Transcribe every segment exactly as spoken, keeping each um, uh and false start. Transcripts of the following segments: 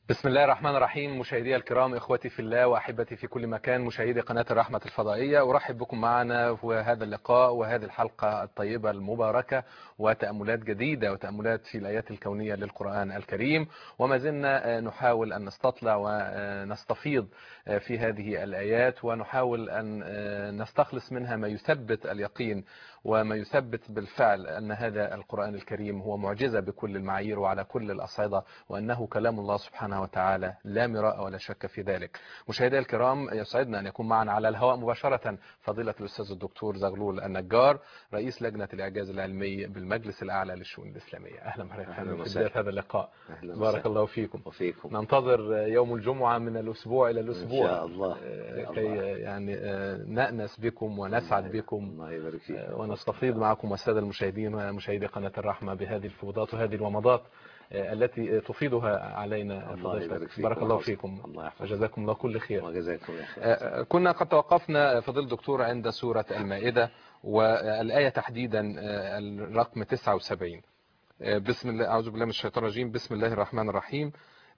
بسم الله الرحمن الرحيم. مشاهدي الكرام، اخوتي في الله واحبتي في كل مكان، مشاهدي قناة الرحمة الفضائية، ارحب بكم معنا في هذا اللقاء وهذه الحلقة الطيبة المباركة، وتأملات جديدة وتأملات في الآيات الكونية للقرآن الكريم. وما زلنا نحاول أن نستطلع ونستفيض في هذه الآيات، ونحاول أن نستخلص منها ما يثبت اليقين وما يثبت بالفعل أن هذا القرآن الكريم هو معجزة بكل المعايير وعلى كل الأصعدة، وأنه كلام الله سبحانه وتعالى لا مراء ولا شك في ذلك. مشاهدي الكرام، يسعدنا أن يكون معنا على الهواء مباشرة فضيلة الأستاذ الدكتور زغلول النجار، رئيس لجنة الإعجاز العلمي بالمجلس الأعلى للشؤون الإسلامية. أهلا بكم في بداية هذا اللقاء. بارك الله فيكم وفيكم. ننتظر يوم الجمعة من الأسبوع إلى الأسبوع إن شاء الله كي يعني نأنس بكم ونسعد بكم ونستفيض معكم والسادة المشاهدين ومشاهدي قناة الرحمة بهذه الفوضات وهذه الومضات التي تفيضها علينا فضيلتك. بارك الله فيكم وجزاكم الله كل خير. وجزاكم يا خير. كنا قد توقفنا فضيل الدكتور عند سورة المائدة والآية تحديدا الرقم تسعة وسبعين. بسم الله، أعوذ بالله من الشيطان الرجيم، بسم الله الرحمن الرحيم.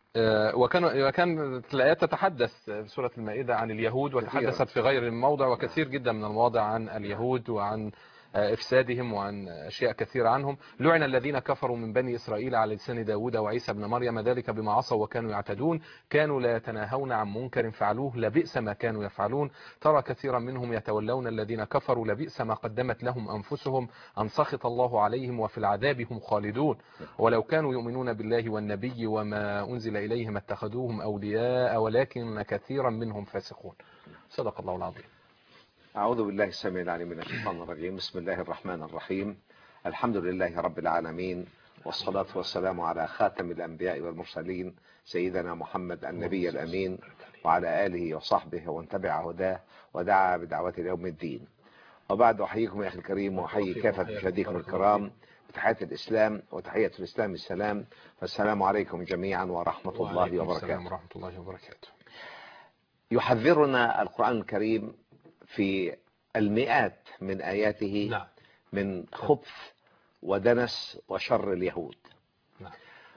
وكان وكانت الآيات تتحدث في سورة المائدة عن اليهود، وتحدثت في غير موضع وكثير جدا من المواضع عن اليهود وعن إفسادهم وعن أشياء كثيرة عنهم. لعن الذين كفروا من بني إسرائيل على لسان داود وعيسى بن مريم ذلك بما عصوا وكانوا يعتدون كانوا لا يتناهون عن منكر فعلوه لبئس ما كانوا يفعلون ترى كثيرا منهم يتولون الذين كفروا لبئس ما قدمت لهم أنفسهم أن سخط الله عليهم وفي العذاب هم خالدون ولو كانوا يؤمنون بالله والنبي وما أنزل إليهم اتخذوهم أولياء ولكن كثيرا منهم فاسقون. صدق الله العظيم. أعوذ بالله السميع العليم من الشيطان الرجيم. بسم الله الرحمن الرحيم. الحمد لله رب العالمين، والصلاة والسلام على خاتم الأنبياء والمرسلين سيدنا محمد النبي الأمين وعلى آله وصحبه ومن تبع هداه ودعا بدعوته ليوم الدين. وبعد أحييكم يا أخي الكريم وأحيي كافة مشاهديكم الكرام بتحية الإسلام وتحية الإسلام السلام، فالسلام عليكم جميعا ورحمة الله وبركاته. ورحمة الله وبركاته. يحذرنا القرآن الكريم في المئات من آياته نعم. من خبث ودنس وشر اليهود نعم.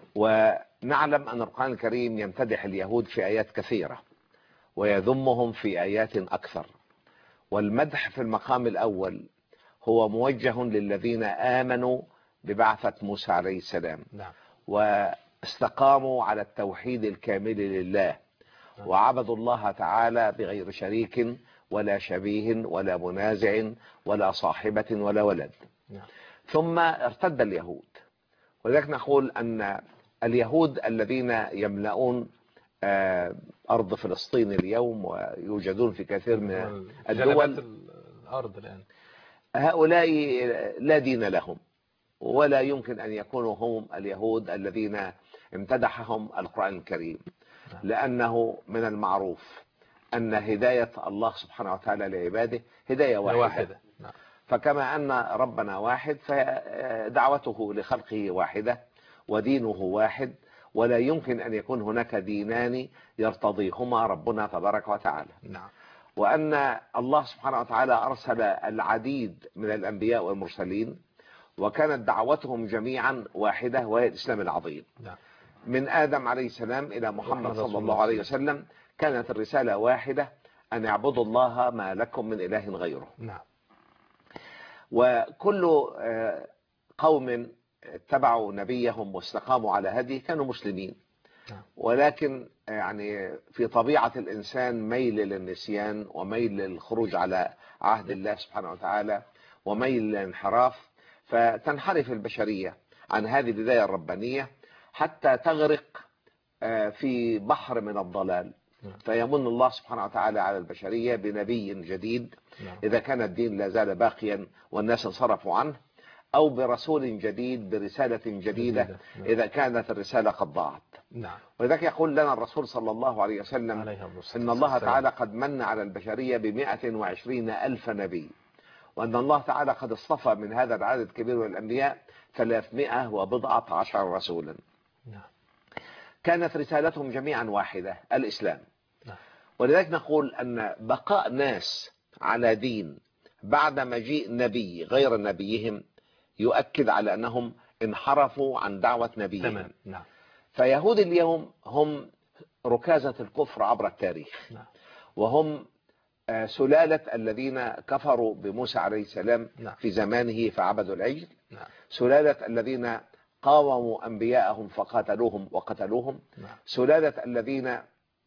ونعلم أن القرآن الكريم يمتدح اليهود في آيات كثيرة ويذمهم في آيات أكثر، والمدح في المقام الأول هو موجه للذين آمنوا ببعثة موسى عليه السلام نعم. واستقاموا على التوحيد الكامل لله نعم. وعبدوا الله تعالى بغير شريك ولا شبيه ولا منازع ولا صاحبة ولا ولد نعم. ثم ارتد اليهود، ولذلك نقول أن اليهود الذين يملؤون أرض فلسطين اليوم ويوجدون في كثير من الدول الأرض الآن، هؤلاء لا دين لهم ولا يمكن أن يكونوا هم اليهود الذين امتدحهم القرآن الكريم، لأنه من المعروف أن هداية الله سبحانه وتعالى لعباده هداية واحدة, واحدة. نعم. فكما أن ربنا واحد فدعوته لخلقه واحدة ودينه واحد، ولا يمكن أن يكون هناك دينان يرتضيهما ربنا تبارك وتعالى نعم. وأن الله سبحانه وتعالى أرسل العديد من الأنبياء والمرسلين وكانت دعوتهم جميعا واحدة وهي الإسلام العظيم نعم. من آدم عليه السلام إلى محمد صلى الله عليه وسلم كانت الرسالة واحدة، أن يعبدوا الله ما لكم من إله غيره نعم. وكل قوم اتبعوا نبيهم واستقاموا على هديه كانوا مسلمين نعم. ولكن يعني في طبيعة الإنسان ميل للنسيان وميل للخروج على عهد الله سبحانه وتعالى وميل للانحراف، فتنحرف البشرية عن هذه البداية الربانية حتى تغرق في بحر من الضلال، فيمن الله سبحانه وتعالى على البشرية بنبي جديد إذا كان الدين لا زال باقيا والناس انصرفوا عنه، أو برسول جديد برسالة جديدة إذا كانت الرسالة قد ضاعت. ولذلك يقول لنا الرسول صلى الله عليه وسلم إن الله تعالى قد من على البشرية بمئة وعشرين ألف نبي، وأن الله تعالى قد اصطفى من هذا العدد الكبير من الأنبياء ثلاثمائة وبضعة عشر رسولا. كانت رسالتهم جميعا واحدة، الإسلام. ولذلك نقول أن بقاء ناس على دين بعد مجيء نبي غير نبيهم يؤكد على أنهم انحرفوا عن دعوة نبيهم. نعم. فيهود اليوم هم ركازة الكفر عبر التاريخ، نعم. وهم سلالة الذين كفروا بموسى عليه السلام نعم. في زمانه فعبدوا العجل، نعم. سلالة الذين قاوموا أنبياءهم فقاتلوهم وقتلوهم، نعم. سلالة الذين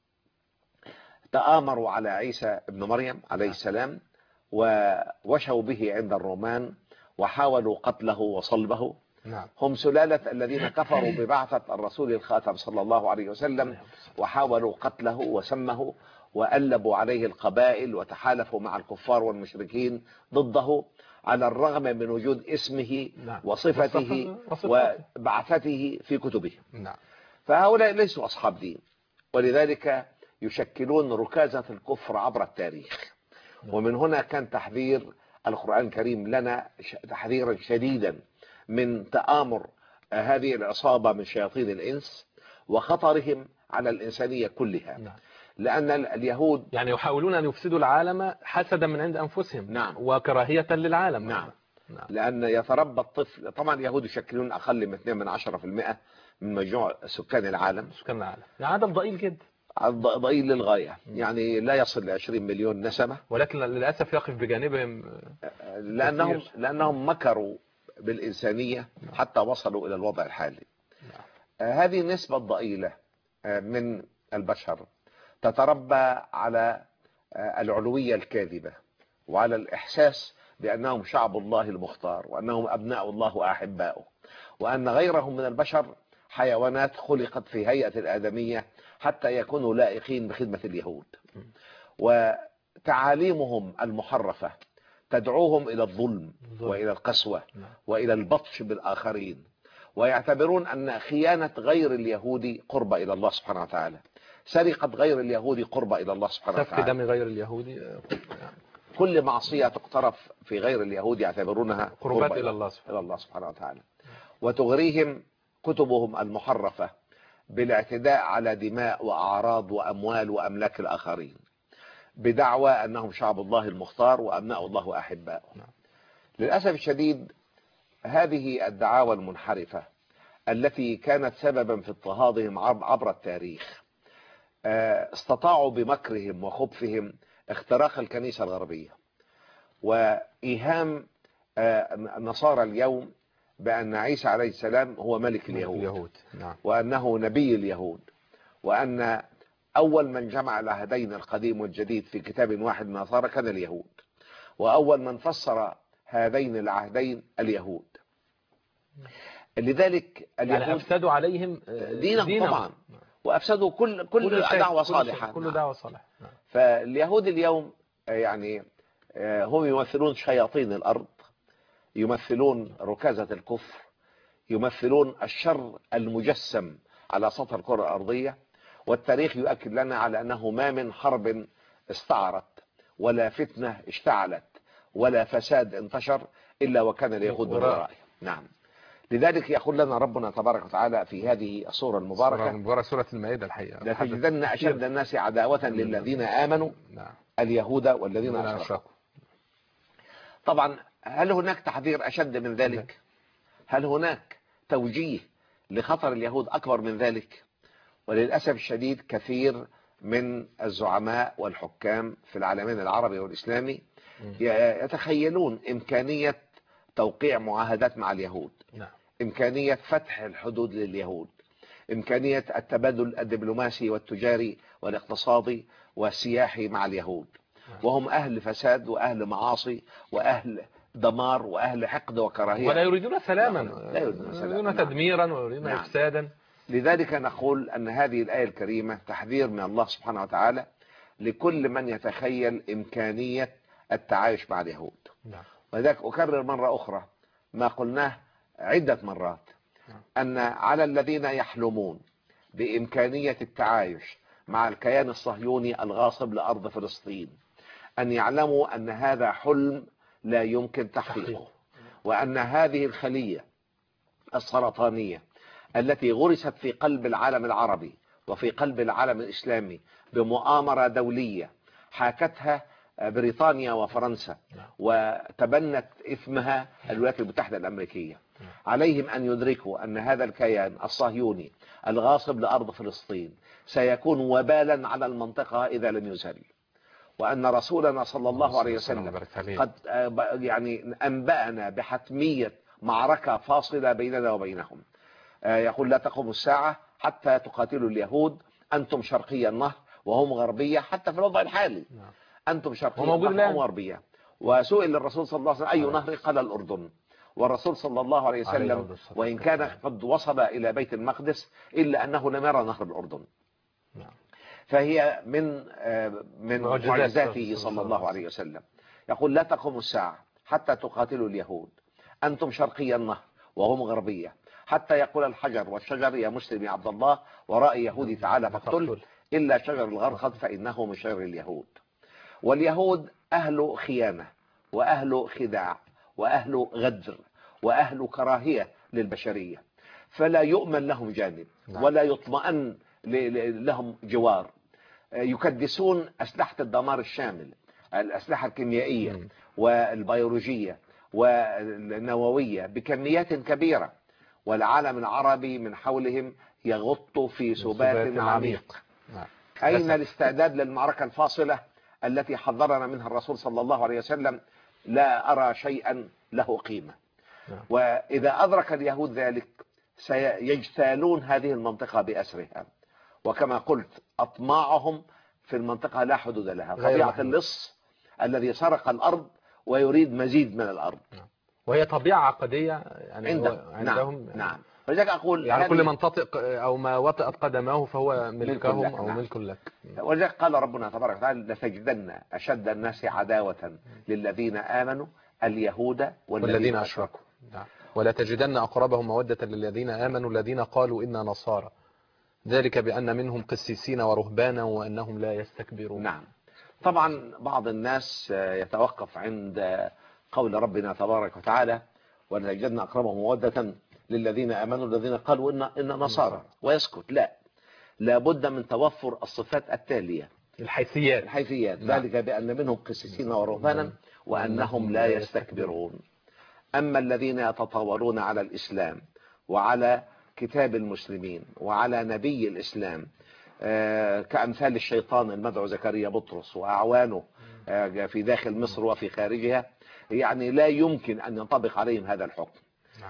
تآمروا على عيسى ابن مريم عليه نعم. السلام ووشوا به عند الرومان وحاولوا قتله وصلبه. نعم. هم سلالة الذين كفروا ببعثة الرسول الخاتم صلى الله عليه وسلم وحاولوا قتله وسمه وألبوا عليه القبائل وتحالفوا مع الكفار والمشركين ضده على الرغم من وجود اسمه نعم. وصفته وصفته. وبعثته في كتبه. نعم. فهؤلاء ليسوا أصحاب دين، ولذلك يشكلون ركازة الكفر عبر التاريخ. ومن هنا كان تحذير القرآن الكريم لنا تحذيرا شديدا من تآمر هذه العصابة من شياطين الإنس وخطرهم على الإنسانية كلها. نعم. لأن اليهود يعني يحاولون أن يفسدوا العالم حسدا من عند أنفسهم. نعم. وكراهية للعالم. نعم. نعم. لأن يتربى الطفل، طبعا اليهود يشكلون أقل من اثنين من عشرة في المئة من مجموع سكان العالم. سكان العالم يعني عدد ضئيل جدا، ضئيل للغاية، يعني لا يصل ل عشرين مليون نسمة، ولكن للأسف يقف بجانبهم لأنهم كثير. لأنهم مكروا بالإنسانية حتى وصلوا إلى الوضع الحالي. نعم. هذه النسبة الضئيلة من البشر تتربى على العلوية الكاذبة وعلى الإحساس بأنهم شعب الله المختار وأنهم أبناء الله وأحباؤه، وأن غيرهم من البشر حيوانات خلقت في هيئة الآدمية حتى يكونوا لائقين بخدمة اليهود. وتعاليمهم المحرفة تدعوهم إلى الظلم وإلى القسوة وإلى البطش بالآخرين، ويعتبرون أن خيانة غير اليهودي قربة إلى الله سبحانه وتعالى، سرقة غير اليهودي قربة إلى الله سبحانه سفك وتعالى، دم غير اليهودي كل معصية تقترف في غير اليهود يعتبرونها قربات إلى الله سبحانه, إلى الله سبحانه وتعالى. وتغريهم كتبهم المحرفة بالاعتداء على دماء وأعراض وأموال وأملاك الآخرين بدعوى أنهم شعب الله المختار وأبناء الله وأحباؤه. للأسف الشديد هذه الدعاوى المنحرفة التي كانت سببا في اضطهادهم عبر التاريخ استطاعوا بمكرهم وخبثهم اختراق الكنيسة الغربية وإيهام نصارى اليوم بأن عيسى عليه السلام هو ملك اليهود, اليهود. نعم. وأنه نبي اليهود، وأن أول من جمع العهدين القديم والجديد في كتاب واحد النصارى كان اليهود، وأول من فسر هذين العهدين اليهود. لذلك اليهود يعني أفسدوا عليهم دينهم, دينهم طبعا، وأفسدوا كل كل, كل دعوة صالحة. كل دعوة صالحة. نعم. فاليهود اليوم يعني هم يمثلون شياطين الأرض، يمثلون ركازة الكفر، يمثلون الشر المجسم على سطح الكرة الأرضية. والتاريخ يؤكد لنا على أنه ما من حرب استعرت ولا فتنة اشتعلت ولا فساد انتشر إلا وكان اليهود وراءه. نعم. لذلك يقول لنا ربنا تبارك وتعالى في هذه السورة المباركة، سورة, سورة المائدة الحقيقة، لتجدن أشد الناس عداوة للذين آمنوا نعم. اليهود والذين أشركوا. طبعا هل هناك تحذير أشد من ذلك؟ هل هناك توجيه لخطر اليهود أكبر من ذلك؟ وللأسف الشديد كثير من الزعماء والحكام في العالمين العربي والإسلامي يتخيلون إمكانية توقيع معاهدات مع اليهود، إمكانية فتح الحدود لليهود، إمكانية التبادل الدبلوماسي والتجاري والاقتصادي والسياحي مع اليهود، وهم أهل فساد وأهل معاصي وأهل دمار وأهل حقد وكراهية، ولا يريدون سلاما، لا يريدون سلاما، يريدون تدميرا ويريدون نعم. إفسادا. لذلك نقول أن هذه الآية الكريمة تحذير من الله سبحانه وتعالى لكل من يتخيل إمكانية التعايش مع اليهود. نعم. ولذلك أكرر مرة أخرى ما قلناه عدة مرات، أن على الذين يحلمون بإمكانية التعايش مع الكيان الصهيوني الغاصب لأرض فلسطين أن يعلموا أن هذا حلم لا يمكن تحقيقه، وأن هذه الخلية السرطانية التي غرست في قلب العالم العربي وفي قلب العالم الإسلامي بمؤامرة دولية حاكتها بريطانيا وفرنسا وتبنت إثمها الولايات المتحدة الأمريكية. عليهم أن يدركوا أن هذا الكيان الصهيوني الغاصب لأرض فلسطين سيكون وبالا على المنطقة إذا لم يزل، وأن رسولنا صلى الله عليه وسلم قد يعني أنبأنا بحتمية معركة فاصلة بيننا وبينهم. يقول لا تقوم الساعة حتى تقاتلوا اليهود، أنتم شرقي النهر وهم غربية، حتى في الوضع الحالي أنتم شرقي النهر وهم غربية. وسئل الرسول صلى الله عليه وسلم أي نهر؟ قال الأردن. والرسول صلى الله عليه وسلم وإن كان قد وصل إلى بيت المقدس إلا أنه لم يرى نهر الأردن. فهي من من معجزاته صلى الله عليه وسلم. يقول لا تقوم الساعة حتى تقاتلوا اليهود، أنتم شرقي النهر وهم غربية، حتى يقول الحجر والشجر يا مسلم يا عبد الله ورأي يهودي تعالى فاقتل، إلا شجر الغرقد فإنه من شجر اليهود. واليهود أهل خيانة وأهل خداع وأهل غدر وأهل كراهية للبشرية، فلا يؤمن لهم جانب ولا يطمئن لهم جوار. يكدسون أسلحة الدمار الشامل، الأسلحة الكيميائية والبيولوجية والنووية بكميات كبيرة، والعالم العربي من حولهم يغط في سبات عميق. أين الاستعداد للمعركة الفاصلة التي حذرنا منها الرسول صلى الله عليه وسلم؟ لا أرى شيئا له قيمة. وإذا أدرك اليهود ذلك سيجتالون هذه المنطقة بأسرها، وكما قلت أطماعهم في المنطقة لا حدود لها، طبيعة اللص الذي سرق الأرض ويريد مزيد من الأرض، وهي طبيعة عقدية يعني عندهم. عندهم نعم, نعم. فلذلك أقول يعني كل من تطئ أو ما وطئت قدمه فهو ملكهم أو نعم. ملك لك. ولذلك قال ربنا تبارك وتعالى لتجدن أشد الناس عداوة للذين آمنوا اليهود والذين أشركوا، نعم. ولا تجدن أقربهم مودة للذين آمنوا الذين قالوا إنا نصارى ذلك بأن منهم قسيسين ورهبانا وأنهم لا يستكبرون. نعم. طبعا بعض الناس يتوقف عند قول ربنا تبارك وتعالى ولتجدن أقربهم مودة للذين آمنوا الذين قالوا إن إن نصارى ويسكت. لا، لابد من توفر الصفات التالية، الحيثيات الحيثيات ذلك بأن منهم قسيسين ورهبانا وأنهم لا يستكبرون. أما الذين يتطاولون على الإسلام وعلى كتاب المسلمين وعلى نبي الإسلام كأمثال الشيطان المدعو زكريا بطرس وأعوانه في داخل مصر وفي خارجها، يعني لا يمكن أن ينطبق عليهم هذا الحكم.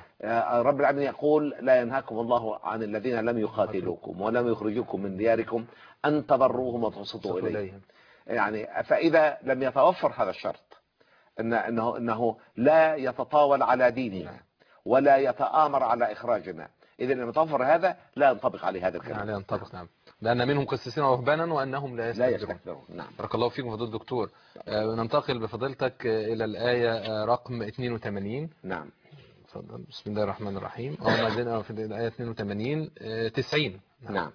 رب العالمين يقول لا ينهاكم الله عن الذين لم يقاتلوكم ولم يخرجوكم من دياركم أن تبروهم وتقسطوا إليهم. يعني فإذا لم يتوفر هذا الشرط إن إنه, إنه لا يتطاول على ديننا ولا يتآمر على إخراجنا، إذا لم يتوفر هذا لا ينطبق عليه هذا الكلام. لا ينطبق. نعم. لأن منهم قسيسين ورهبانا وأنهم لا يستكبرون. لا يستكبرون. نعم. بارك الله فيكم فضيلة الدكتور. آه ننتقل بفضيلتك إلى الآية رقم اثنين وثمانين. نعم. بسم الله الرحمن الرحيم. أو ما زلنا في الآية اثنين وثمانين تسعين. نعم. نعم.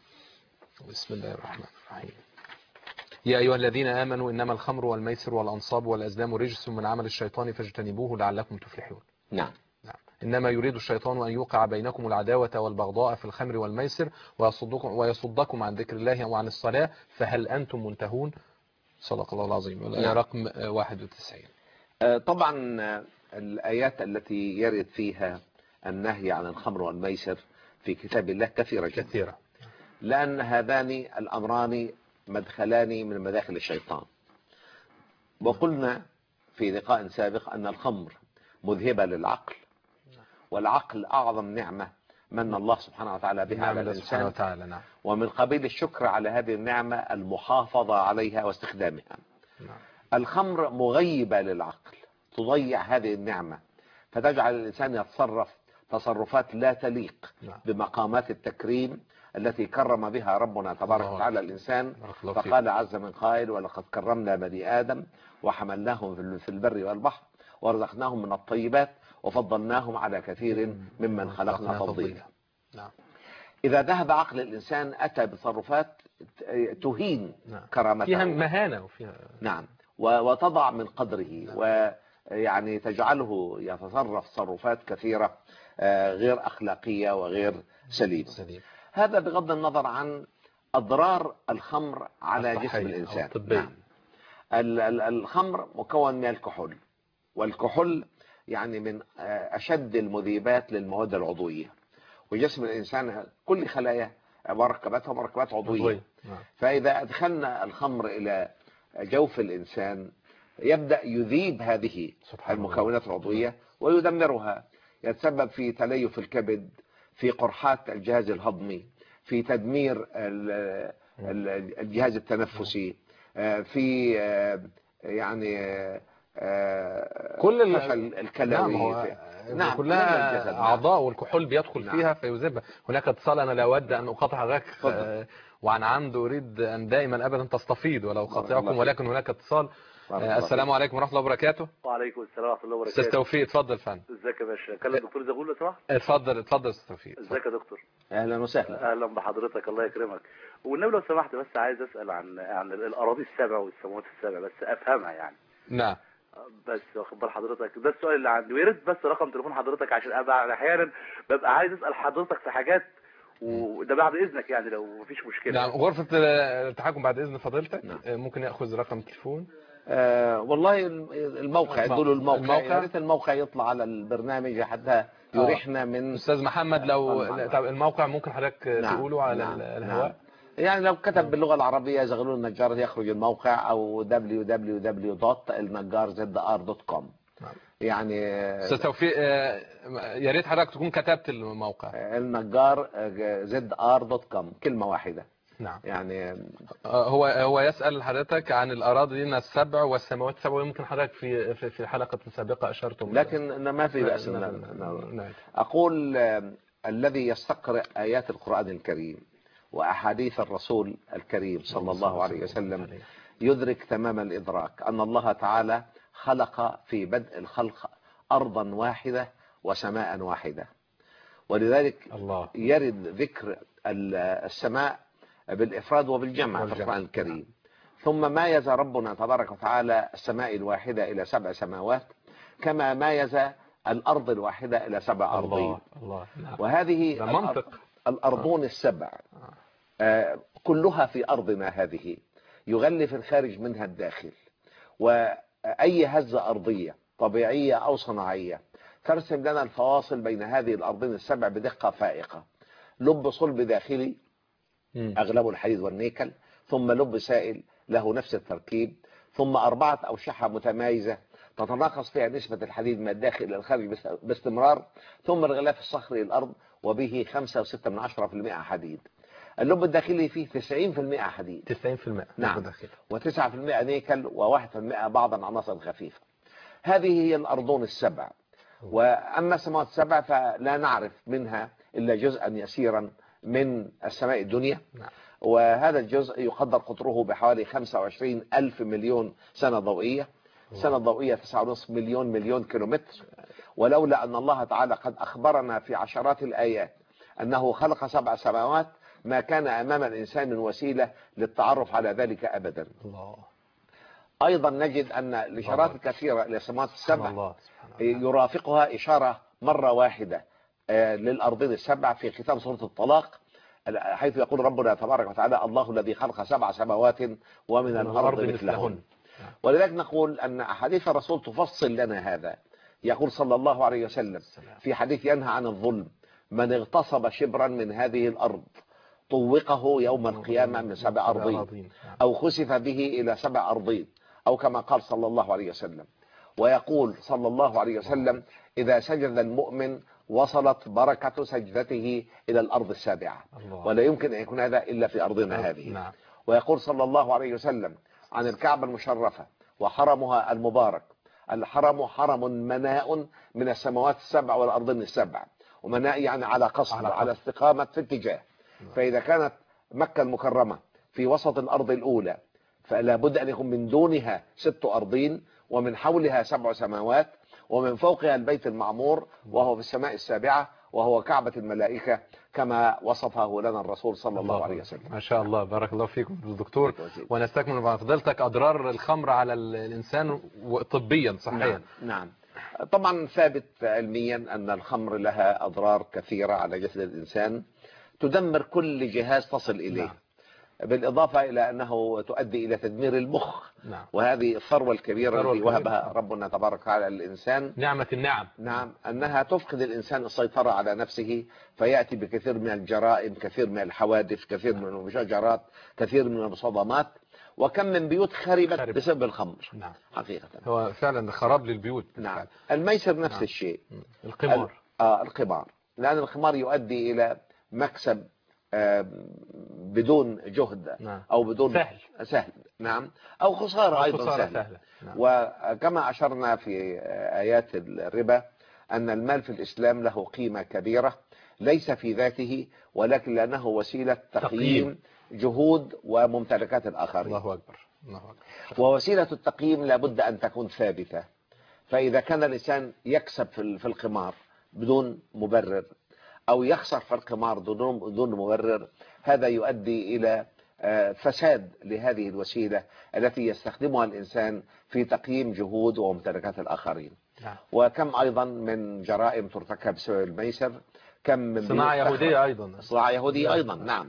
بسم الله الرحمن الرحيم. يا أيها الذين آمنوا إنما الخمر والميسر والأنصاب والأزلام رجس من عمل الشيطان فاجتنبوه لعلكم تفلحون. نعم. نعم. إنما يريد الشيطان أن يوقع بينكم العداوة والبغضاء في الخمر والميسر ويصدكم, ويصدكم عن ذكر الله وعن الصلاة فهل أنتم منتهون؟ صدق الله العظيم. الآية نعم. رقم واحد وتسعين. طبعا الآيات التي يرد فيها النهي عن الخمر والميسر في كتاب الله كثيرة جدا، كثيرة، لأن هذان الأمران مدخلان من مداخل الشيطان. وقلنا في لقاء سابق أن الخمر مذهبة للعقل، والعقل أعظم نعمة من الله سبحانه وتعالى بها على الإنسان وتعالى. نعم. ومن قبيل الشكر على هذه النعمة المحافظة عليها واستخدامها. نعم. الخمر مغيبة للعقل، تضيع هذه النعمة فتجعل الإنسان يتصرف تصرفات لا تليق نعم. بمقامات التكريم التي كرم بها ربنا تبارك وتعالى الإنسان. فقال عز من قائل ولقد كرمنا بني آدم وحملناهم في البر والبحر ورزقناهم من الطيبات وفضلناهم على كثير ممن خلقنا تفضيلا. نعم. إذا ذهب عقل الإنسان أتى بتصرفات تهين نعم. كرامته، فيها مهانة وفيها نعم وتضع من قدره نعم. ويعني تجعله يتصرف تصرفات كثيرة غير أخلاقية وغير سليمة. سليم. هذا بغض النظر عن أضرار الخمر على جسم الإنسان. نعم. الخمر مكون من الكحول، والكحول يعني من أشد المذيبات للمواد العضوية، وجسم الإنسان كل خلايا مركباتها مركبات عضوية. فإذا أدخلنا الخمر إلى جوف الإنسان يبدأ يذيب هذه المكونات العضوية ويدمرها، يتسبب في تليف الكبد، في قرحات الجهاز الهضمي، في تدمير الجهاز التنفسي، في يعني كل فشل الكلوي. نعم كلها أعضاء والكحول بيدخل نعم. فيها فيذيبها. هناك اتصال، أنا لا أود أن أقاطع حضرتك وعن عمد أريد أن دائما أبدا تستفيض ولا أقاطعكم، ولكن هناك اتصال. السلام عليكم ورحمة الله وبركاته. وعليكم السلام ورحمة الله وبركاته. أستاذ توفيق اتفضل فندم. ازيك يا باشا؟ كلم الدكتور زغلول لو سمحت. اتفضل اتفضل يا أستاذ توفيق. ازيك يا دكتور؟ اهلا وسهلا. اهلا بحضرتك، الله يكرمك. والنبي لو سمحت بس عايز اسال عن عن الاراضي السبع والسماوات السبع، بس افهمها يعني. نعم. بس واخد بال حضرتك، ده السؤال اللي عندي، ويا ريت بس رقم تليفون حضرتك عشان ابقى احيانا ببقى عايز اسال حضرتك في حاجات، وده بعد اذنك يعني لو مفيش مشكله. نعم غرفه التحكم بعد اذن فضيلتك. نعم. ممكن ياخذ رقم التليفون؟ آه والله الموقع يدوا الموقع, الموقع. يا ريت الموقع يطلع على البرنامج حتى يريحنا من استاذ محمد. لو الموقع ممكن حضرتك نعم. تقوله على نعم. الهواء. نعم. يعني لو كتب باللغة العربية زغلول النجار يخرج الموقع، أو دبليو دبليو دبليو دوت النجار زد آر دوت كوم. يعني أستاذ توفيق يا ريت حضرتك تكون كتبت الموقع النجار زد آر دوت كوم كلمة واحدة. نعم. يعني هو هو يسأل حضرتك عن الأراضي السبع والسماوات السبع، ويمكن حضرتك في في في حلقة سابقة أشرتم، لكن ما في بأس. أقول الذي يستقرأ آيات القرآن الكريم وأحاديث الرسول الكريم صلى الله عليه وسلم يدرك تمام الإدراك أن الله تعالى خلق في بدء الخلق أرضا واحدة وسماء واحدة، ولذلك الله. يرد ذكر السماء بالإفراد وبالجمع في القرآن الكريم. ثم مايز ربنا تبارك وتعالى السماء الواحدة إلى سبع سماوات، كما مايز الأرض الواحدة إلى سبع أرضين. الله. الله. وهذه منطق. الأرضون السبع آه كلها في أرضنا هذه، يغلف الخارج منها الداخل، وأي هزة أرضية طبيعية أو صناعية ترسم لنا الفواصل بين هذه الأرضين السبع بدقة فائقة. لب صلب داخلي أغلبه الحديد والنيكل، ثم لب سائل له نفس التركيب، ثم أربعة أوشحة متمايزة تتناقص فيها نسبة الحديد من الداخل إلى الخارج باستمرار، ثم الغلاف الصخري الأرض وبه خمسة وستة من عشرة في المئة حديد. اللب الداخلي فيه تسعين في المئة حديد. تسعين في المئة نعم. وتسعة في المئة نيكل، وواحد في المئة بعض العناصر الخفيفة. هذه هي الأرضون السبع. وأما السماوات السبع فلا نعرف منها إلا جزءا يسيرا من السماء الدنيا. نعم. وهذا الجزء يقدر قطره بحوالي خمسة وعشرين ألف مليون سنة ضوئية. سنة ضوئية تسعة ونصف مليون مليون كيلومتر. ولولا أن الله تعالى قد أخبرنا في عشرات الآيات أنه خلق سبع سماوات ما كان أمام الإنسان وسيلة للتعرف على ذلك أبدا. الله. أيضا نجد أن الإشارات الكثيرة للسماوات السبع يرافقها إشارة مرة واحدة للأرضين السبع في ختام سورة الطلاق، حيث يقول ربنا تبارك وتعالى الله الذي خلق سبع سماوات ومن الأرض مثلهن. ولذلك نقول أن أحاديث الرسول تفصل لنا هذا. يقول صلى الله عليه وسلم في حديث ينهى عن الظلم: من اغتصب شبرا من هذه الأرض طوقه يوم القيامة من سبع أرضين، أو خسف به إلى سبع أرضين، أو كما قال صلى الله عليه وسلم. ويقول صلى الله عليه وسلم: إذا سجد المؤمن وصلت بركة سجدته إلى الأرض السابعة، ولا يمكن أن يكون هذا إلا في أرضنا هذه. ويقول صلى الله عليه وسلم عن الكعبة المشرفة وحرمها المبارك: الحرم حرم مناء من السماوات السبع والأرضين السبع. ومناء يعني على قصد، على, على استقامة في اتجاه. فإذا كانت مكة المكرمة في وسط الأرض الأولى، فلا بد أن يكون من دونها ست أرضين، ومن حولها سبع سماوات، ومن فوقها البيت المعمور وهو في السماء السابعة، وهو كعبة الملائكة كما وصفه لنا الرسول صلى الله, الله عليه وسلم. ما شاء الله، بارك الله فيكم دكتور. ونستكمل مع فضيلتك أضرار الخمر على الإنسان طبيا صحيا. نعم, نعم. طبعا ثابت علميا أن الخمر لها أضرار كثيرة على جسد الإنسان، تدمر كل جهاز تصل إليه. نعم. بالإضافة إلى أنه تؤدي إلى تدمير المخ. نعم. وهذه الثروة الكبيرة الثروة التي الكبيرة. وهبها ربنا تبارك وتعالى للإنسان. نعمة النعم. نعم، أنها تفقد الإنسان السيطرة على نفسه، فيأتي بكثير من الجرائم، كثير من الحوادث، كثير من المشاجرات، كثير من المصادمات. وكم من بيوت خربت خرب. بسبب الخمر. نعم. حقيقة. هو فعلا خراب للبيوت. نعم. الميسر نفس نعم. الشيء. القمار. آه القمار، لأن القمار يؤدي إلى مكسب آه بدون جهد. نعم. أو بدون سهل. سهل. نعم. أو خسارة أو أيضا خسارة سهلة. سهلة. نعم. وكما أشرنا في آيات الربا أن المال في الإسلام له قيمة كبيرة، ليس في ذاته، ولكن لأنه وسيلة تقييم جهود وممتلكات الآخرين. الله أكبر. الله أكبر. ووسيلة التقييم لابد أن تكون ثابتة. فإذا كان الإنسان يكسب في القمار بدون مبرر، أو يخسر في القمار بدون مبرر، هذا يؤدي إلى فساد لهذه الوسيلة التي يستخدمها الإنسان في تقييم جهود وممتلكات الآخرين. نعم. وكم أيضا من جرائم ترتكب بسبب الميسر، كم من صناعة يهودية أيضا. صناعة يهودية أيضا. نعم.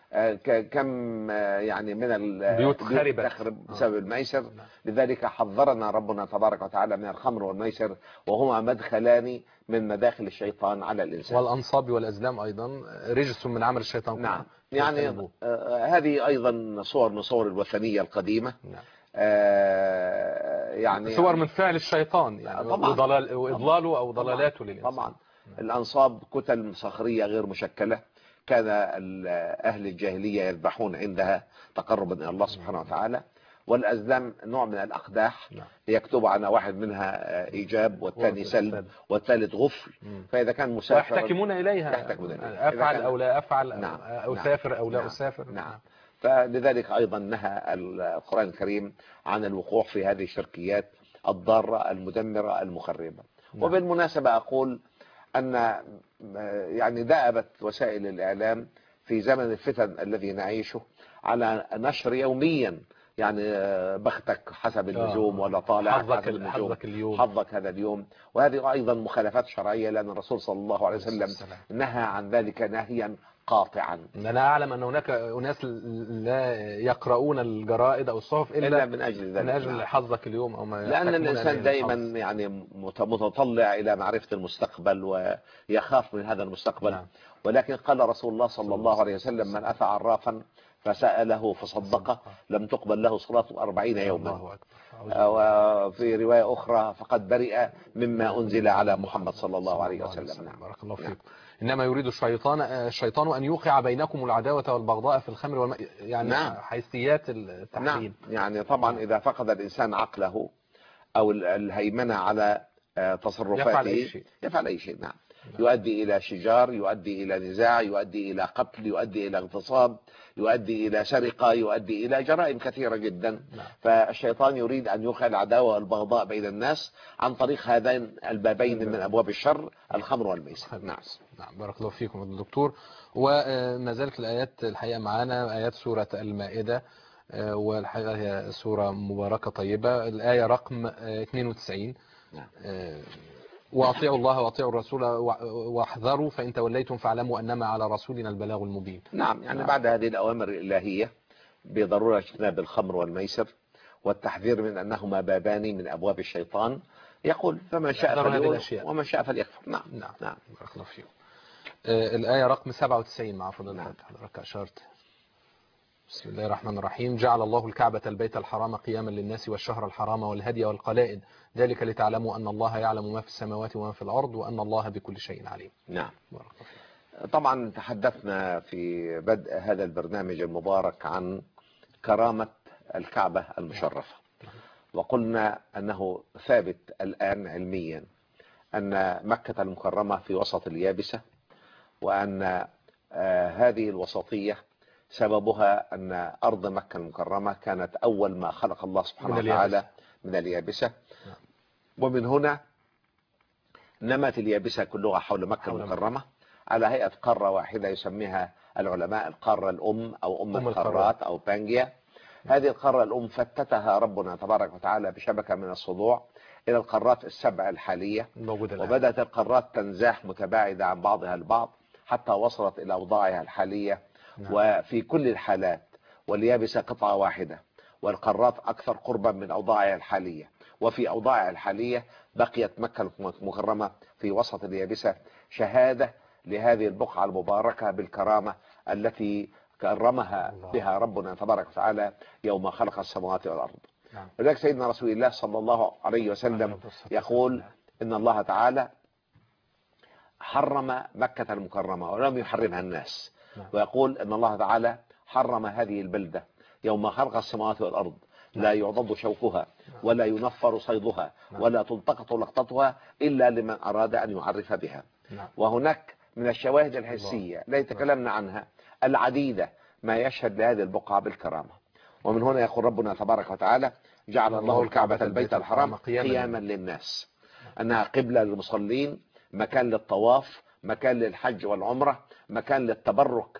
كم يعني من البيوت خربت تخرب بسبب الميسر. لذلك حذرنا ربنا تبارك وتعالى من الخمر والميسر، وهما مدخلان من مداخل الشيطان على الإنسان. والأنصاب والأزلام أيضا رجس من عمل الشيطان. نعم. يعني آه هذه أيضا صور من صور الوثنية القديمة. نعم. آه يعني صور من فعل الشيطان يعني، وضلال وإضلاله أو ضلالاته للإنسان. طبعا. الأنصاب كتل صخرية غير مشكلة، كان أهل الجاهلية يذبحون عندها تقربا إلى الله سبحانه وتعالى. والأزلام نوع من الأقداح يكتب على واحد منها إيجاب والثاني سلب والثالث غفل. فإذا كان مسافر ويحتكمون إليها، يحتكمون إليها. أفعل أو لا أفعل. نعم. أو سافر أو لا نعم. أسافر. نعم. فلذلك أيضا نهى القرآن الكريم عن الوقوع في هذه الشركيات الضارة المدمرة المخربة. نعم. وبالمناسبة أقول أن يعني دأبت وسائل الإعلام في زمن الفتن الذي نعيشه على نشر يوميا يعني بختك حسب النجوم، ولا طالع حسب النجوم، حظك اليوم، حظك هذا اليوم. وهذه أيضا مخالفات شرعية، لأن الرسول صلى الله عليه وسلم نهى عن ذلك نهيا قاطعا. أنا أعلم أن هناك أناس لا يقرؤون الجرائد أو الصحف إلا, إلا من أجل ذلك، من أجل حظك اليوم أو ما، لأن الإنسان دائما يعني متطلع إلى معرفة المستقبل ويخاف من هذا المستقبل. نعم. ولكن قال رسول الله صلى الله عليه وسلم: من أتى عرافا فسأله فصدقه لم تقبل له صلاة أربعين يوما. وفي رواية أخرى: فقد برئ مما أنزل على محمد صلى الله عليه وسلم. نعم. بارك الله فيك. إنما يريد الشيطان الشيطان أن يوقع بينكم العداوة والبغضاء في الخمر والم... يعني نعم. حيثيات التحريم. نعم. يعني طبعا إذا فقد الإنسان عقله أو الهيمنة على تصرفاته يفعل أي شيء. يفعل أي شيء. نعم. يؤدي إلى شجار، يؤدي إلى نزاع، يؤدي إلى قتل، يؤدي إلى اغتصاب، يؤدي إلى سرقة، يؤدي إلى جرائم كثيرة جدا. نعم. فالشيطان يريد أن يوقع العداوة والبغضاء بين الناس عن طريق هذين البابين من أبواب الشر، الخمر والميسر. نعم. نعم. بارك الله فيكم الدكتور. وما زالت الآيات الحقيقة معانا آيات سورة المائدة، والحقيقة هي سورة مباركة طيبة. الآية رقم اثنين وتسعين. نعم. واطيعوا الله واطيعوا الرسول واحذروا فإن توليتم فاعلموا أنما على رسولنا البلاغ المبين. نعم. يعني نعم. بعد هذه الأوامر الإلهية بضرورة اجتناب الخمر والميسر والتحذير من أنهما بابان من أبواب الشيطان، يقول: فمن شاء فليؤمن ومن شاء فليكفر. نعم. نعم. نعم. بارك الله فيكم. آه الآية رقم سبعة وتسعين مع فضيلتك حضرتك أشرت. بسم الله الرحمن الرحيم. جعل الله الكعبة البيت الحرام قياما للناس والشهر الحرام والهدي والقلائد ذلك لتعلموا أن الله يعلم ما في السماوات وما في الأرض وأن الله بكل شيء عليم. نعم. طبعا تحدثنا في بدء هذا البرنامج المبارك عن كرامة الكعبة المشرفة، وقلنا أنه ثابت الآن علميا أن مكة المكرمة في وسط اليابسة، وأن آه هذه الوسطية سببها أن أرض مكة المكرمة كانت أول ما خلق الله سبحانه وتعالى من اليابسة، ومن هنا نمت اليابسة كلها حول مكة المكرمة على هيئة قارة واحدة يسميها العلماء القارة الأم أو أم القارات أو بانجيا. هذه القارة الأم فتتها ربنا تبارك وتعالى بشبكة من الصدوع إلى القارات السبع الحالية، وبدأت القارات تنزاح متباعدة عن بعضها البعض حتى وصلت إلى أوضاعها الحالية. نعم. وفي كل الحالات واليابسة قطعة واحدة، والقارات أكثر قربا من أوضاعها الحالية. وفي أوضاعها الحالية بقيت مكة المكرمة في وسط اليابسة شهادة لهذه البقعة المباركة بالكرامة التي كرمها بها ربنا تبارك وتعالى يوم خلق السماوات والأرض. نعم. ولذلك سيدنا رسول الله صلى الله عليه وسلم يقول إن الله تعالى حرم مكة المكرمة ولم يحرمها الناس. نعم. ويقول إن الله تعالى حرم هذه البلدة يوم خلق السماوات والأرض لا يعضد شوكها ولا ينفر صيدها ولا تلتقط لقطتها إلا لمن أراد أن يعرف بها. وهناك من الشواهد الحسية لا يتكلمنا عنها العديدة ما يشهد لهذه البقعة بالكرامة. ومن هنا يقول ربنا تبارك وتعالى جعل الله الكعبة البيت الحرام قياما للناس، أنها قبلة للمصلين، مكان للطواف، مكان للحج والعمرة، مكان للتبرك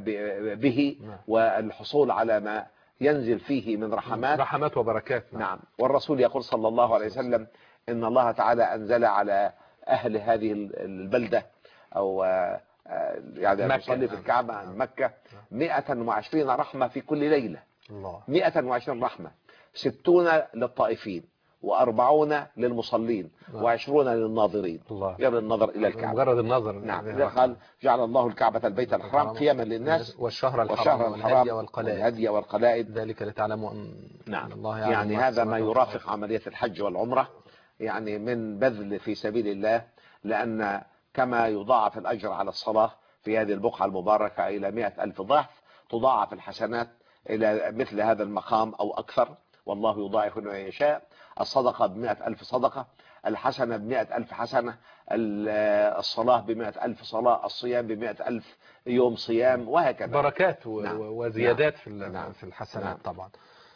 به والحصول على ما ينزل فيه من رحمات رحمات وبركات. نعم. نعم. والرسول يقول صلى الله عليه وسلم إن الله تعالى أنزل على أهل هذه البلدة أو يعني المصلي في الكعبة عن مكة مئة وعشرين رحمة في كل ليلة. الله. مئة وعشرين رحمة، ستون للطائفين وأربعون للمصلين وعشرون للناظرين. غير النظر إلى الكعبة، مجرد النظر. نعم. قال جعل الله الكعبة البيت الحرام قياما للناس والشهر الحرام والهدي والقلائد. والهدي والقلائد ذلك لتعلموا أن نعم. الله يعني هذا ما يرافق عملية الحج والعمرة، يعني من بذل في سبيل الله، لأن كما يضاعف الأجر على الصلاة في هذه البقعة المباركة إلى مئة ألف ضعف، تضاعف الحسنات إلى مثل هذا المقام أو أكثر، والله يضاعف ما يشاء. الصدقة بمئة ألف صدقة، الحسنة بمئة ألف حسنة، الصلاة بمئة ألف صلاة، الصيام بمئة ألف يوم صيام، وهكذا بركات و... نعم. وزيادات نعم. في نعم. في الحسنات. نعم. طبعا.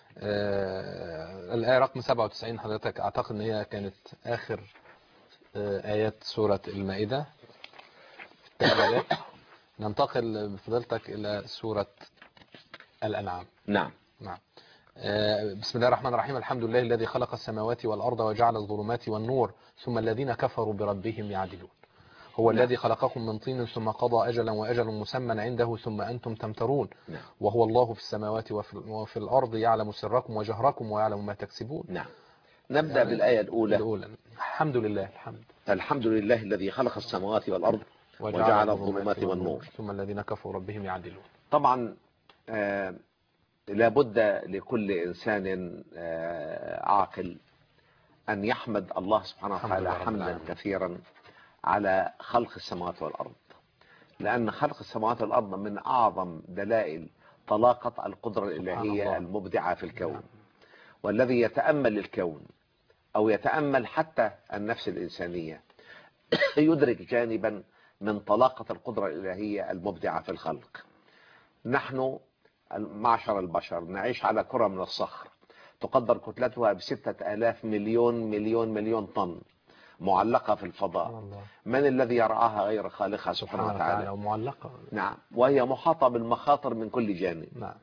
آه... الآية رقم سبعة وتسعين حضرتك أعتقد أن هي كانت آخر آه... آيات سورة المائدة في التعبيرات. ننتقل بفضلتك إلى سورة الأنعام. نعم. نعم. بسم الله الرحمن الرحيم. الحمد لله الذي خلق السماوات والأرض وجعل الظلمات والنور ثم الذين كفروا بربهم يعدلون. هو نعم. الذي خلقكم من طين ثم قضى أجلا وأجل مسمى عنده ثم أنتم تمترون. نعم. وهو الله في السماوات وفي, وفي الأرض يعلم سركم وجهركم ويعلم ما تكسبون. نعم. نبدأ يعني بالآية الأولى. الأولى. الحمد لله. الحمد الحمد لله الذي خلق السماوات والأرض وجعل, وجعل الظلمات والنور ثم الذين كفروا ربهم يعدلون. طبعا آه لابد لكل إنسان عاقل أن يحمد الله سبحانه وتعالى حمدا كثيرا على خلق السماوات والأرض، لأن خلق السماوات والأرض من أعظم دلائل طلاقة القدرة الإلهية المبدعة في الكون. والذي يتأمل الكون أو يتأمل حتى النفس الإنسانية يدرك جانبا من طلاقة القدرة الإلهية المبدعة في الخلق. نحن معشر البشر نعيش على كرة من الصخر تقدر كتلتها بستة آلاف مليون مليون مليون طن، معلقة في الفضاء. من الذي يرعاها غير خالقها سبحانه وتعالى؟ ومعلقة. نعم. وهي محاطة بالمخاطر من كل جانب. نعم.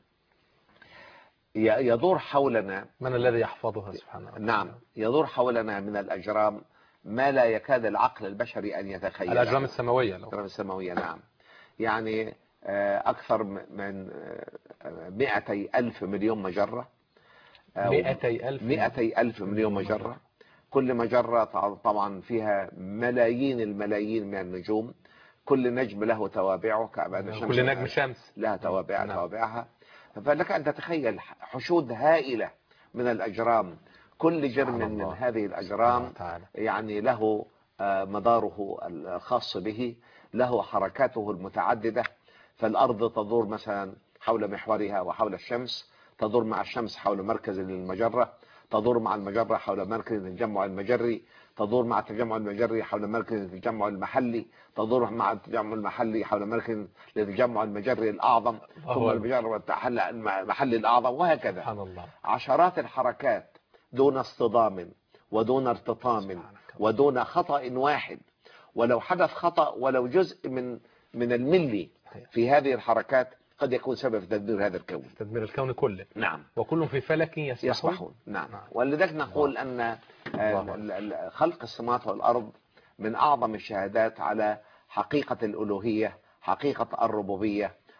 يدور حولنا. من الذي يحفظها سبحانه وتعالى؟ نعم. يدور حولنا من الأجرام ما لا يكاد العقل البشري أن يتخيل. الأجرام السماوية. الأجرام السماوية. نعم. يعني أكثر من مئتي ألف مليون مجرة. مئتي ألف مئتي ألف مليون مجرة. كل مجرة طبعا فيها ملايين الملايين من النجوم. كل نجم له توابعه، كل نجم شمس لها توابع توابعها. فلك أن تتخيل حشود هائلة من الأجرام، كل جرم من هذه الأجرام يعني له مداره الخاص به، له حركاته المتعددة. فالأرض تدور مثلا حول محورها وحول الشمس، تدور مع الشمس حول مركز المجرة، تدور مع المجرة حول مركز التجمع المجري، تدور مع التجمع المجري حول مركز التجمع المحلي، تدور مع التجمع المحلي حول مركز التجمع المجري الأعظم، ثم المجرة المحلي الأعظم، وهكذا. سبحان الله. عشرات الحركات دون اصطدام ودون ارتطام ودون خطأ واحد. ولو حدث خطأ ولو جزء من من الملي في هذه الحركات قد يكون سبب في تدمير هذا الكون، تدمير الكون كله. نعم. وكل في فلك يسبحون. يسبحون. نعم. نعم. ولذلك نقول أن خلق السماوات والأرض من أعظم الشهادات على حقيقة الألوهية، حقيقة الربوبية،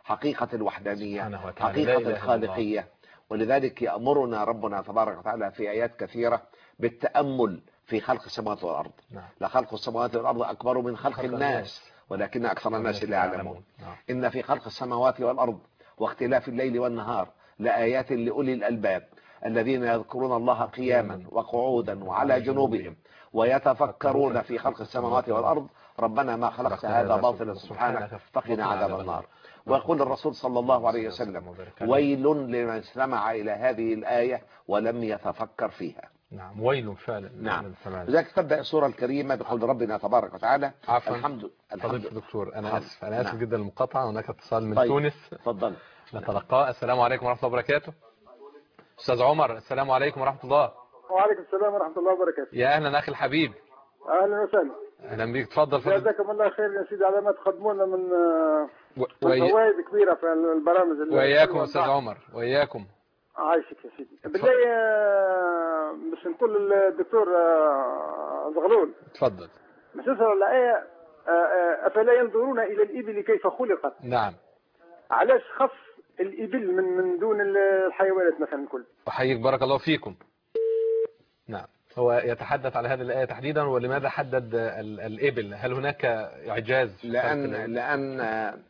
حقيقة الوحدانية، سبحانه وتعالى. لا حقيقة إله إلا الخالقية. ولذلك يأمرنا ربنا تبارك وتعالى في آيات كثيرة بالتأمل في خلق السماوات والأرض. نعم. لخلق السماوات والأرض أكبر من خلق خلق الناس الناس. ولكن أكثر الناس لا يعلمون. نعم. إن في خلق السماوات والأرض واختلاف الليل والنهار لآيات لأولي الألباب الذين يذكرون الله قياما وقعودا وعلى جنوبهم ويتفكرون في خلق السماوات والأرض ربنا ما خلقت هذا باطلا سبحانك فقنا عذاب النار. ويقول الرسول صلى الله عليه وسلم ويل لمن استمع إلى هذه الآية ولم يتفكر فيها. نعم ويل فعلا. نعم. لذلك تبدأ السورة الكريمة بقول ربنا تبارك وتعالى. عفوا الحمد فضيلة الدكتور أنا آسف أنا آسف نعم. جدا المقاطعة. هناك اتصال من طيب. تونس تفضل نتلقاه. السلام عليكم ورحمة الله وبركاته. أستاذ عمر السلام عليكم ورحمة الله. وعليكم السلام ورحمة الله وبركاته. يا أهلا أخي الحبيب. أهلا وسهلا. أهلا بيك تفضل. جزاكم الله خير يا سيدي على ما تقدمونا من و... وي... فوائد كبيرة في البرامج. وإياكم أستاذ عمر وإياكم. عايشك يا سيدي. بالله باش نقول للدكتور زغلول تفضل. باش نسأل الآية أفلا ينظرون إلى الإبل كيف خلقت. نعم. علاش خص الإبل من من دون الحيوانات مثلا الكل. أحييك بارك الله فيكم. نعم هو يتحدث على هذه الآية تحديدا ولماذا حدد الإبل؟ هل هناك إعجاز؟ لأن لأن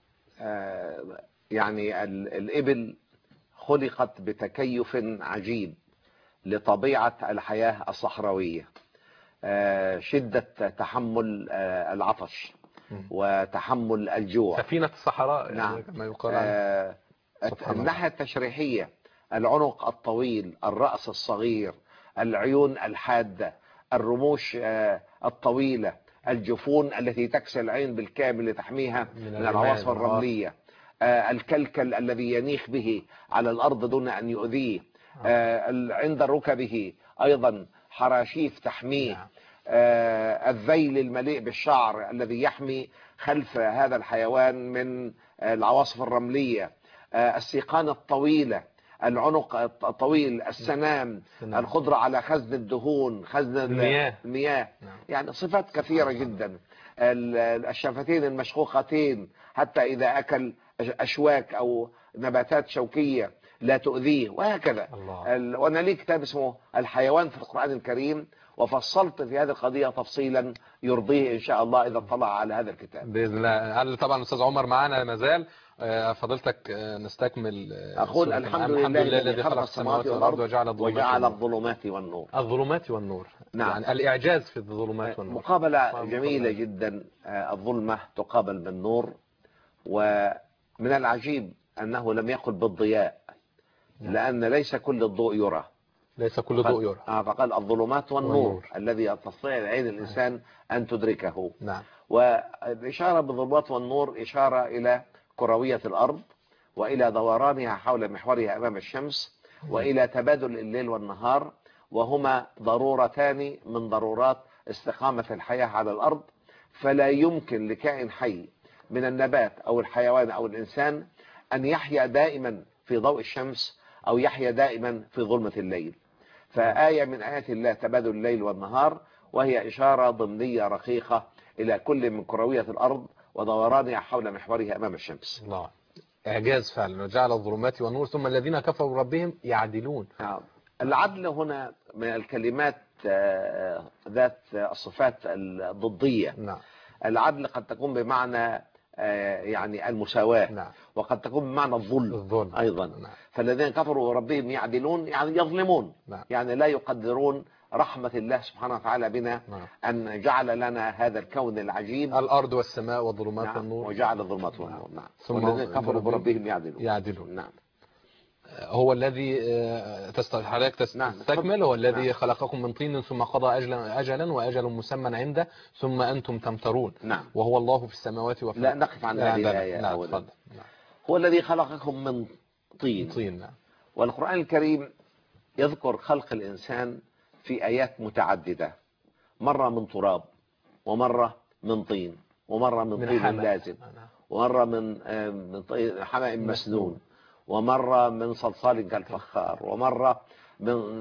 يعني الإبل خلقت بتكيف عجيب لطبيعة الحياة الصحراوية، شدة تحمل العطش وتحمل الجوع. سفينة الصحراء. نعم. كما يقال. الناحية التشريحية العنق الطويل، الرأس الصغير، العيون الحادة، الرموش الطويلة، الجفون التي تكسي العين بالكامل لتحميها من, من العواصف الرملية، الكلكل الذي ينيخ به على الأرض دون أن يؤذيه، عند ركبه أيضا حراشيف تحميه، الذيل المليء بالشعر الذي يحمي خلف هذا الحيوان من العواصف الرملية، السيقان الطويلة، العنق الطويل، السنام، القدرة على خزن الدهون، خزن المياه, المياه. يعني صفات كثيرة جدا. الشفتين المشقوقتين حتى إذا أكل أشواك أو نباتات شوكية لا تؤذيه وهكذا. وأنا لي كتاب اسمه الحيوان في القرآن الكريم وفصلت في هذه القضية تفصيلا يرضيه إن شاء الله إذا اطلع على هذا الكتاب بإذن الله. طبعا أستاذ عمر معنا ما زال. فضلتك نستكمل. أقول الحمد لله, الحمد لله الذي خلق السماوات والأرض وجعل الظلمات, وجعل الظلمات والنور. الظلمات والنور. نعم. يعني الإعجاز في الظلمات والنور. مقابلة جميلة جدا. الظلمة تقابل بالنور. ومن العجيب أنه لم يقل بالضياء. نعم. لأن ليس كل الضوء يرى. ليس كل ضوء يرى. آه فقال الظلمات والنور, والنور. الذي تستطيع العين الإنسان أن تدركه. نعم. والإشارة بالظلمات والنور إشارة إلى كروية الأرض وإلى دورانها حول محورها أمام الشمس وإلى تبادل الليل والنهار، وهما ضرورتان من ضرورات استقامة الحياة على الأرض. فلا يمكن لكائن حي من النبات أو الحيوان أو الإنسان أن يحيا دائما في ضوء الشمس أو يحيا دائما في ظلمة الليل. فآية من آيات الله تبادل الليل والنهار، وهي إشارة ضمنية رقيقة إلى كل من كروية الأرض ودورانها حول محورها أمام الشمس. الله إعجاز فعلا. وجعل الظلمات والنور ثم الذين كفروا ربهم يعدلون. نعم. العدل هنا من الكلمات ذات الصفات الضدية. نعم. العدل قد تكون بمعنى يعني المساواة. نعم. وقد تكون بمعنى الظلم, الظلم. أيضا. نعم. فالذين كفروا ربهم يعدلون يعني يظلمون. نعم. يعني لا يقدرون رحمة الله سبحانه وتعالى بنا. نعم. أن جعل لنا هذا الكون العجيب الأرض والسماء والظلمات. نعم. والنور. وجعل الظلمات والنور. نعم. ثم الذين كفروا بربهم يعدلون. يعدلون. نعم. هو الذي حضرتك تستكمل. هو الذي نعم. خلقكم من طين ثم قضى أجلا, أجلا وأجل مسمى عنده ثم أنتم تمترون. نعم. وهو الله في السماوات وفي لا نقف عن هذه الآية. نعم. نعم. هو الذي خلقكم من طين. طين. نعم. والقرآن الكريم يذكر خلق الإنسان في آيات متعددة، مرة من تراب ومرة من طين ومرة من, من طين لازم ومرة من من حمأ مسنون ومرة من صلصال كالفخار ومرة من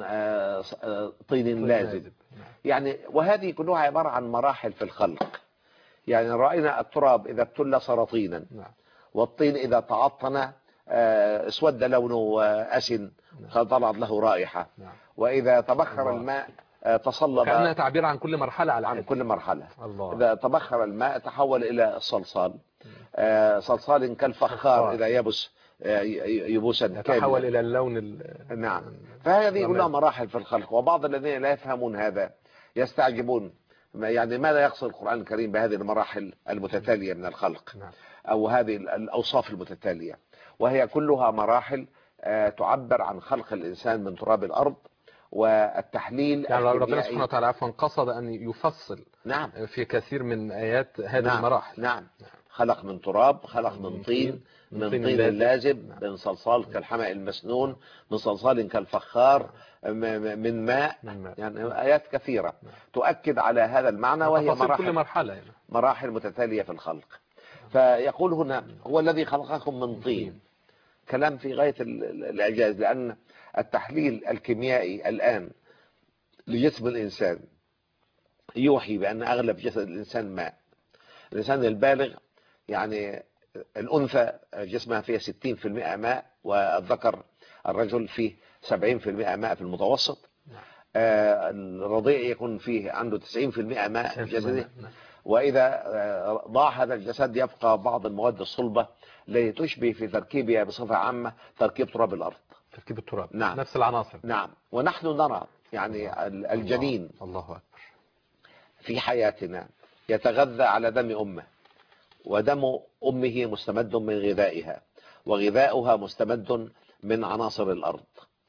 طين لازب. يعني وهذه كلها عبارة عن مراحل في الخلق. يعني رأينا التراب إذا ابتل صار طينا والطين إذا تعطن اسود لونه أسن فطلعت له رائحة، وإذا تبخر الماء تصلب. كأنها تعبير عن كل مرحلة على عن حد. كل مرحلة. الله. إذا تبخر الماء تحول إلى الصلصال، صلصال كالفخار إذا يبس يبوسا كاملا يتحول إلى اللون ال... نعم. فهذه كلها مراحل في الخلق، وبعض الذين لا يفهمون هذا يستعجبون يعني ماذا يقصد القرآن الكريم بهذه المراحل المتتالية من الخلق أو هذه الأوصاف المتتالية، وهي كلها مراحل تعبر عن خلق الإنسان من تراب الأرض والتحليل. يعني ربنا سبحانه وتعالى عفوا قصد أن يفصل نعم في كثير من آيات هذه نعم المراحل. نعم. خلق من تراب، خلق من طين، من طين اللازب، من صلصال كالحمأ المسنون، من صلصال كالفخار، من ماء، يعني آيات كثيرة تؤكد على هذا المعنى، وهي مراحل كل مرحلة يعني. مراحل متتالية في الخلق. فيقول هنا هو الذي خلقكم من طين، كلام في غاية الإعجاز، لأن التحليل الكيميائي الآن لجسم الإنسان يوحي بأن أغلب جسد الإنسان ماء. الإنسان البالغ يعني الأنثى جسمها فيها ستين بالمئة ماء، والذكر الرجل فيه سبعين بالمئة ماء في المتوسط. آه الرضيع يكون فيه عنده تسعين بالمئة ماء في جسده، وإذا ضاع هذا الجسد يبقى بعض المواد الصلبة التي تشبه في تركيبها بصفة عامة تركيب تراب الأرض. تركيب التراب. نعم. نفس العناصر. نعم. ونحن نرى يعني الله. الجنين الله أكبر في حياتنا يتغذى على دم أمه، ودم أمه مستمد من غذائها، وغذاؤها مستمد من عناصر الأرض.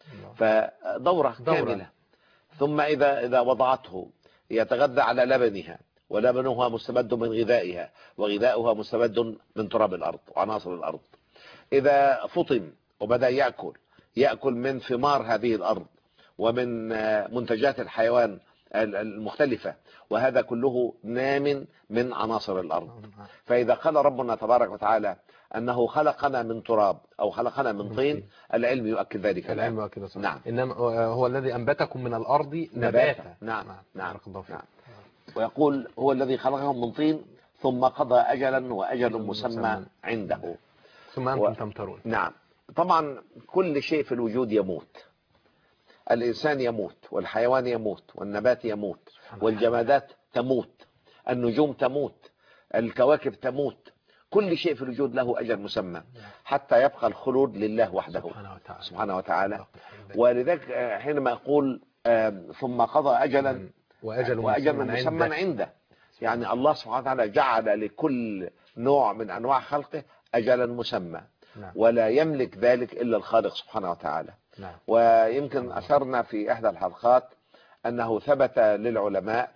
فدورة كاملة. ثم إذا إذا وضعته يتغذى على لبنها، ولبنها مستمد من غذائها، وغذاؤها مستمد من تراب الأرض وعناصر الأرض. إذا فطم وبدأ يأكل يأكل من ثمار هذه الأرض ومن منتجات الحيوان المختلفة، وهذا كله نام من عناصر الأرض. فإذا قال ربنا تبارك وتعالى أنه خلقنا من تراب أو خلقنا من طين، العلم يؤكد ذلك. العلم يؤكد ذلك. نعم. إنما هو الذي أنبتكم من الأرض نباتا. نعم نعم, نعم. نعم. ويقول هو الذي خلقهم من طين ثم قضى أجلا وأجل مسمى عنده ثم أنتم تمترون. نعم. طبعا كل شيء في الوجود يموت، الإنسان يموت، والحيوان يموت، والنبات يموت، والجمادات تموت، النجوم تموت، الكواكب تموت، كل شيء في الوجود له أجل مسمى حتى يبقى الخلود لله وحده سبحانه وتعالى. ولذلك حينما أقول ثم قضى أجلا وأجل, وأجل مسمى عنده, عنده يعني الله سبحانه وتعالى جعل لكل نوع من أنواع خلقه أجلا مسمى، ولا يملك ذلك إلا الخالق سبحانه وتعالى. ويمكن أشرنا في إحدى الحلقات أنه ثبت للعلماء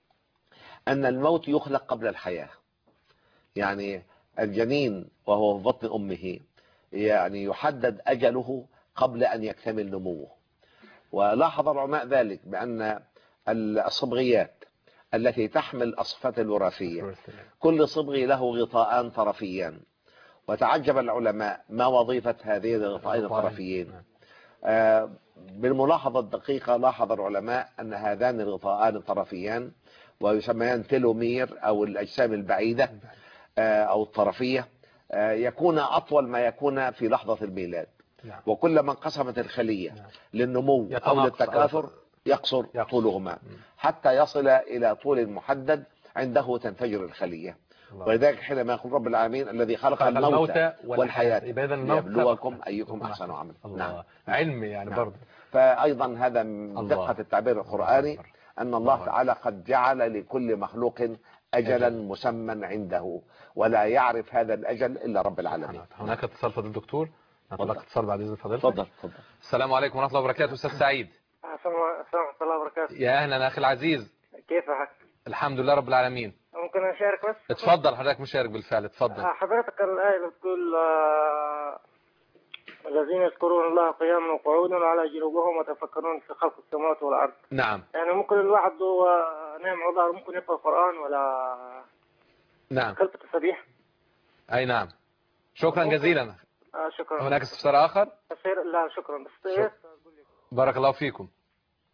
أن الموت يخلق قبل الحياة. يعني الجنين وهو في بطن أمه يعني يحدد أجله قبل أن يكتمل نموه. ولاحظ العلماء ذلك بأن الصبغيات التي تحمل الصفات الوراثية كل صبغي له غطاءان طرفيان، وتعجب العلماء ما وظيفة هذين الغطاءين الطرفيين. آه بالملاحظة الدقيقة لاحظ العلماء أن هذان الغطاءان الطرفيان ويسميان تيلومير أو الأجسام البعيدة آه أو الطرفية آه يكون أطول ما يكون في لحظة الميلاد، وكلما انقسمت الخلية للنمو أو للتكاثر يقصر طولهما حتى يصل إلى طول محدد عنده تنفجر الخلية. ولذلك حينما يقول رب العالمين الذي خلق الموت والحياة ليبلوكم أيكم أحسن عملا. نعم. علم يعني برضه. فأيضا هذا من دقة التعبير القرآني أن الله تعالى قد جعل لكل مخلوق أجلا مسمى عنده، ولا يعرف هذا الأجل إلا رب العالمين. هناك اتصال فضل الدكتور، نطلق اتصال بعد إذن فضيلتك. تفضل تفضل. السلام عليكم ورحمة الله وبركاته. أستاذ سعيد. السلام ورحمة الله وبركاته. يا أهلا أخي العزيز. كيفك؟ الحمد لله رب العالمين. ممكن أشارك بس؟ اتفضل حضرتك مشارك بالفعل. اتفضل. حضرتك الآية اللي بتقول آه الذين يذكرون الله قياما وقعودا وعلى جنوبهم وتفكرون في خلق السماوات والأرض. نعم. يعني ممكن الواحد هو نايم على ظهره ممكن يقرأ القرآن ولا نعم كلمة التسبيح؟ أي نعم. شكرا جزيلا. آه شكرا. هناك استفسار آخر؟ لا شكرا بس. شكرا. بارك الله فيكم.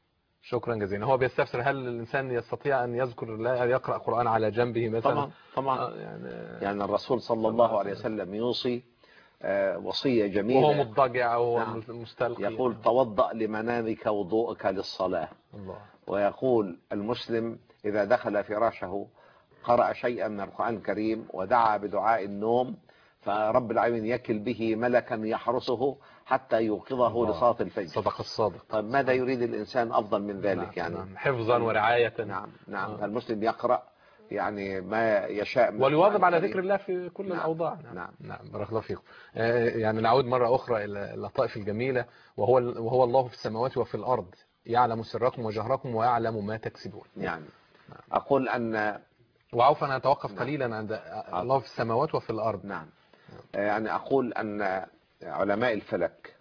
شكرا جزيلا. هو بيستفسر هل الإنسان يستطيع أن يذكر الله يقرأ قرآن على جنبه مثلا؟ طبعا طبعا. آه يعني, يعني الرسول صلى الله عليه وسلم يوصي آه وصية جميلة وهو مضطجع أو هو نعم. مستلقي. يقول توضأ لمنامك وضوءك للصلاة. الله. ويقول المسلم إذا دخل فراشه قرأ شيئا من القرآن الكريم ودعا بدعاء النوم فرب العالمين يكل به ملكا يحرسه حتى يوقظه لصلاة الفجر. صدق الصادق. طيب ماذا يريد الإنسان أفضل من ذلك؟ نعم. يعني نعم. حفظا ورعاية. نعم نعم آه. المسلم يقرأ يعني ما يشاء من وليواظب على ذكر الله في كل نعم. الأوضاع. نعم. نعم. نعم بارك الله فيكم. آه يعني نعود مرة أخرى إلى اللطائف الجميلة، وهو وهو الله في السماوات وفي الأرض يعلم سركم وجهركم ويعلم ما تكسبون. يعني أقول أن وعوفا أنا أتوقف نعم. قليلا عند الله في السماوات وفي الأرض. نعم. يعني أقول أن علماء الفلك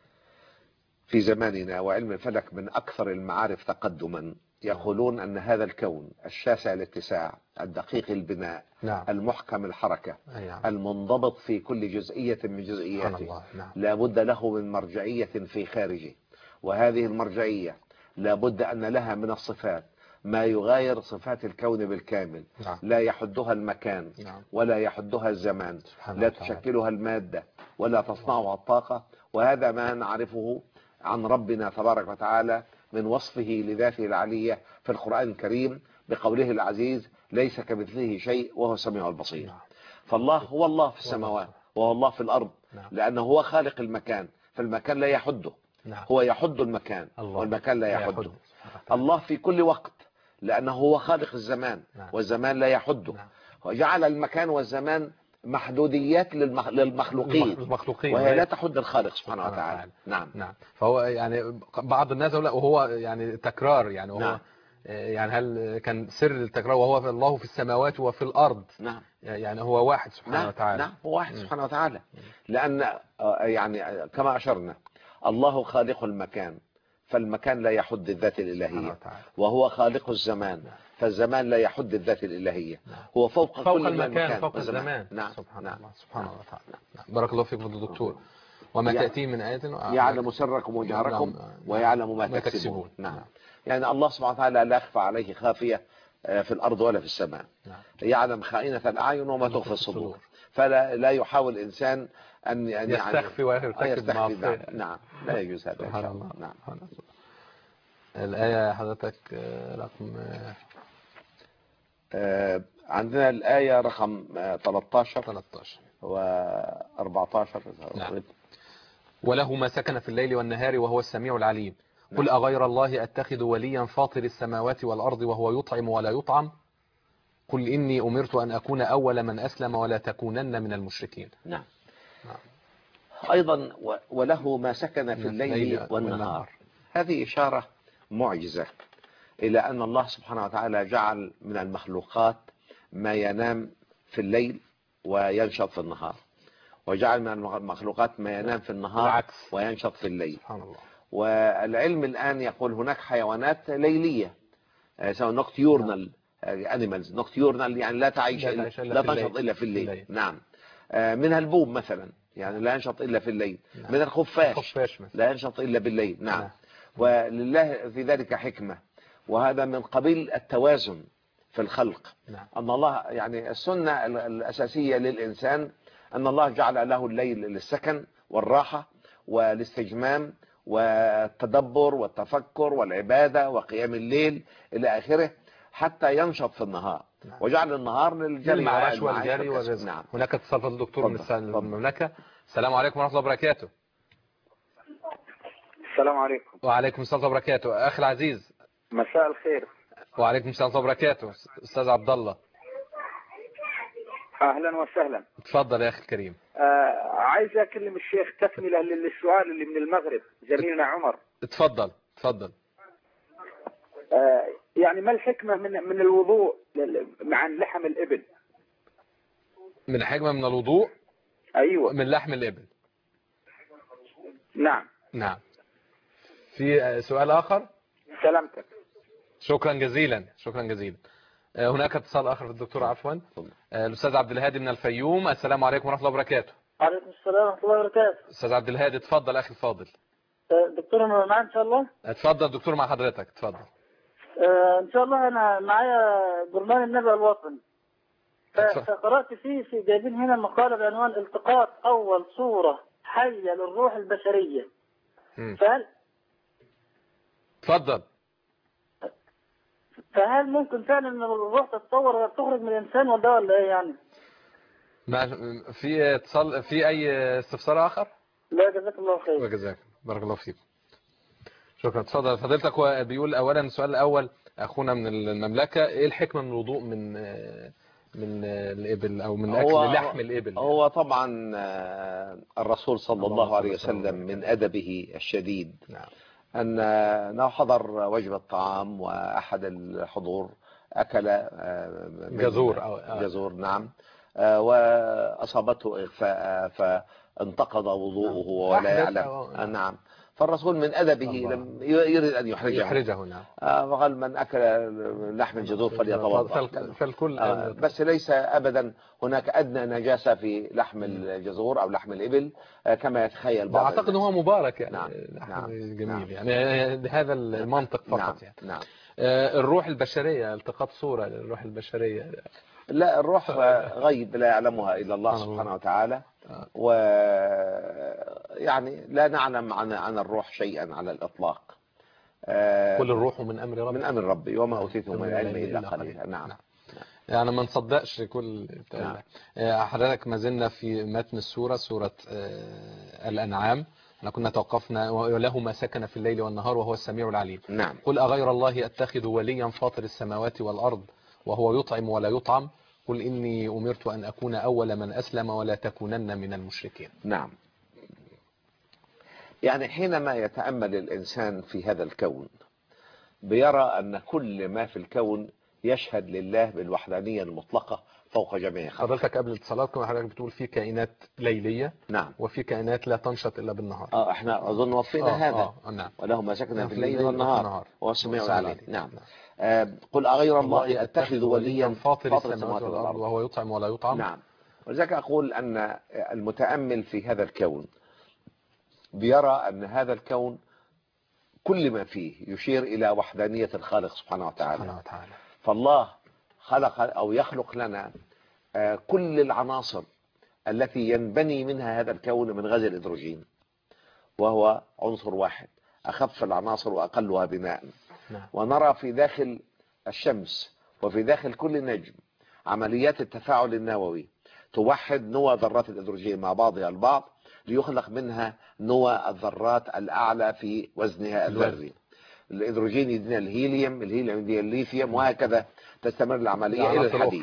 في زماننا وعلم الفلك من أكثر المعارف تقدما يقولون أن هذا الكون الشاسع الاتساع الدقيق البناء نعم. المحكم الحركة نعم. المنضبط في كل جزئية من جزئياته نعم. لا بد له من مرجعية في خارجه، وهذه المرجعية لا بد أن لها من الصفات ما يغاير صفات الكون بالكامل. نعم. لا يحدها المكان نعم. ولا يحدها الزمان، سبحان لا الله. تشكلها المادة ولا تصنعها الطاقة. وهذا ما نعرفه عن ربنا تبارك وتعالى من وصفه لذاته العلية في القرآن الكريم بقوله العزيز ليس كمثله شيء وهو السميع البصير. نعم. فالله هو الله في السماوات وهو الله في الأرض. نعم. لأنه هو خالق المكان، فالمكان لا يحده. نعم. هو يحد المكان الله. والمكان لا يحده. يحد. الله في كل وقت لأنه هو خالق الزمان. نعم. والزمان لا يحده. نعم. وجعل المكان والزمان محدوديات للمخ... للمخلوقين المخلوقين وهي لا تحد الخالق سبحانه سبحانه وتعالى. وتعالى. نعم. نعم. فهو يعني بعض الناس يقول لا وهو يعني تكرار يعني وهو نعم. يعني هل كان سر التكرار وهو في الله في السماوات وفي الأرض؟ نعم. يعني هو واحد سبحانه نعم. وتعالى. نعم هو واحد م. سبحانه وتعالى. لأن يعني كما أشرنا الله خالق المكان فالمكان لا يحد الذات الإلهية، وهو خالق الزمان فالزمان لا يحد الذات الإلهية. هو فوق, فوق كل المكان, المكان فوق الزمان. نعم. سبحان نعم. الله سبحان الله تعالى. نعم. بارك الله فيك فضل الدكتور. وما يعني تأتي من آية يعلم سركم وجهركم ويعلم ما, ما تكسبون. نعم. نعم. يعني الله سبحانه وتعالى لا يخفى عليه خافية في الأرض ولا في السماء. نعم. يعلم خائنة الأعين وما تخفي الصدور، فلا لا يحاول الإنسان أن يعني يستخفي ويرتكب معصية. نعم لا يجوز هذا. سبحان الله. نعم. الآية حضرتك رقم آه عندنا الآية رقم ثلاثة عشر ثلاثة عشر وأربعة عشر. نعم. وله ما سكن في الليل والنهار وهو السميع العليم. نعم. قل أغير الله أتخذ وليا فاطر السماوات والأرض وهو يطعم ولا يطعم قل إني أمرت أن أكون أول من أسلم ولا تكونن من المشركين. نعم. نعم. أيضا وله ما سكن في الليل, الليل والنهار. والنهار هذه إشارة معجزة إلى أن الله سبحانه وتعالى جعل من المخلوقات ما ينام في الليل وينشط في النهار، وجعل من المخلوقات ما ينام في النهار وينشط في الليل. سبحان الله. والعلم الآن يقول هناك حيوانات ليلية سواء نوكتيورنال أنيمالز. نوكتيورنال يعني لا تعيش لا, إلا إلا لا في تنشط إلا في الليل. الليل. نعم. منها البوم مثلا يعني لا ينشط إلا في الليل. نعم. من الخفاش لا ينشط إلا بالليل. نعم. نعم. ولله في ذلك حكمة، وهذا من قبيل التوازن في الخلق. نعم. أن الله يعني السنة الأساسية للإنسان أن الله جعل له الليل للسكن والراحة والاستجمام والتدبر والتفكر والعبادة وقيام الليل إلى آخره حتى ينشط في النهار. نعم. وجعل النهار للجري والمعاش والجري والرزق. نعم. هناك اتصال فضل الدكتور من المملكة. السلام عليكم ورحمة الله وبركاته. السلام عليكم. وعليكم السلام ورحمة الله وبركاته. أخي العزيز مساء الخير. وعليكم السلام ورحمة الله وبركاته. أستاذ عبد الله أهلا وسهلا. اتفضل يا أخي الكريم. آه عايز أكلم الشيخ تكملة للسؤال اللي من المغرب زميلنا عمر. اتفضل اتفضل. آه يعني ما الحكمة من من الوضوء مع لحم الإبل؟ من الحكمة من الوضوء؟ أيوة. من لحم الإبل. نعم. نعم. في سؤال آخر؟ سلامتك. شكرا جزيلا شكرا جزيلا. هناك اتصال آخر في الدكتور عفوا. الأستاذ عبد الهادي من الفيوم. السلام عليكم ورحمة الله وبركاته. وعليكم السلام ورحمة الله وبركاته. أستاذ عبد الهادي اتفضل أخي الفاضل. دكتور انا معايا ان شاء الله. اتفضل دكتور مع حضرتك اتفضل. آه ان شاء الله انا معايا برنامج النبأ الوطني. فقرأت فيه في جايبين هنا مقالة بعنوان التقاط اول صورة حية للروح البشرية. فهل اتفضل. فهل ممكن فعلا ان الروح تتطور وتخرج من الانسان ولا ولا ايه يعني؟ ما في اتصال في اي استفسار اخر؟ لا جزاك الله خير. وجزاك بارك الله فيك. شكرا. اتفضل فضيلتك. هو بيقول اولا السؤال الاول اخونا من المملكه، ايه الحكمه من الوضوء من من الابل او من اكل لحم الابل؟ هو طبعا الرسول صلى الله عليه وسلم من ادبه الشديد نعم ان انه حضر وجبه طعام واحد الحضور اكل جزور او جزور نعم واصابته اغفاء فانتقض وضوءه ولا يعلم. نعم. فالرسول من أدبه لم يريد أن يحرجه يحرجه نعم. فقال من أكل لحم الجزور فليتوضأ. فالكل آه بس ليس أبدا هناك أدنى نجاسة في لحم الجزور أو لحم الإبل كما يتخيل بعض. أعتقد هو مبارك يعني. نعم. نعم. جميل نعم. يعني هذا المنطق فقط. نعم. يعني نعم. الروح البشرية التقاط صورة للروح البشرية. لا الروح غيب لا يعلمها إلا الله سبحانه وتعالى، ويعني لا نعلم عن عن الروح شيئا على الإطلاق. كل الروح من أمر ربي من أمر ربي وما أوتيتم من العلم إلا قليلا. نعم. يعني ما نصدقش كل نعم. حضرتك ما زلنا في متن السورة سورة الأنعام. احنا كنا توقفنا وله ما سكن في الليل والنهار وهو السميع العليم. نعم. قل أغير الله أتخذ وليا فاطر السماوات والأرض وهو يطعم ولا يطعم قل إني أمرت أن أكون أول من أسلم ولا تكونن من المشركين. نعم. يعني حينما يتأمل الإنسان في هذا الكون بيرى أن كل ما في الكون يشهد لله بالوحدانية المطلقة فوق جميع خلقه. حضرتك قبل الاتصالات كما حضرتك بتقول في كائنات ليلية. نعم. وفي كائنات لا تنشط إلا بالنهار. اه احنا أظن وفينا آه هذا. آه نعم. وله ما سكن في الليل والنهار وهو السميع العليم. نعم. نعم. آه قل أغير الله أتخذ وليا فاطر السماوات والأرض وهو يطعم ولا يطعم. نعم. ولذلك أقول أن المتأمل في هذا الكون بيرى أن هذا الكون كل ما فيه يشير إلى وحدانية الخالق سبحانه وتعالى. سبحانه وتعالى. فالله خلق أو يخلق لنا كل العناصر التي ينبني منها هذا الكون من غاز الهيدروجين، وهو عنصر واحد أخف العناصر وأقلها بناء. نعم. ونرى في داخل الشمس وفي داخل كل نجم عمليات التفاعل النووي توحد نوى ذرات الهيدروجين مع بعضها البعض ليخلق منها نوى الذرات الأعلى في وزنها الذري. الهيدروجين يدينا الهيليوم، الهيليوم يدينا الليثيوم، وهكذا تستمر العملية إلى الحديد.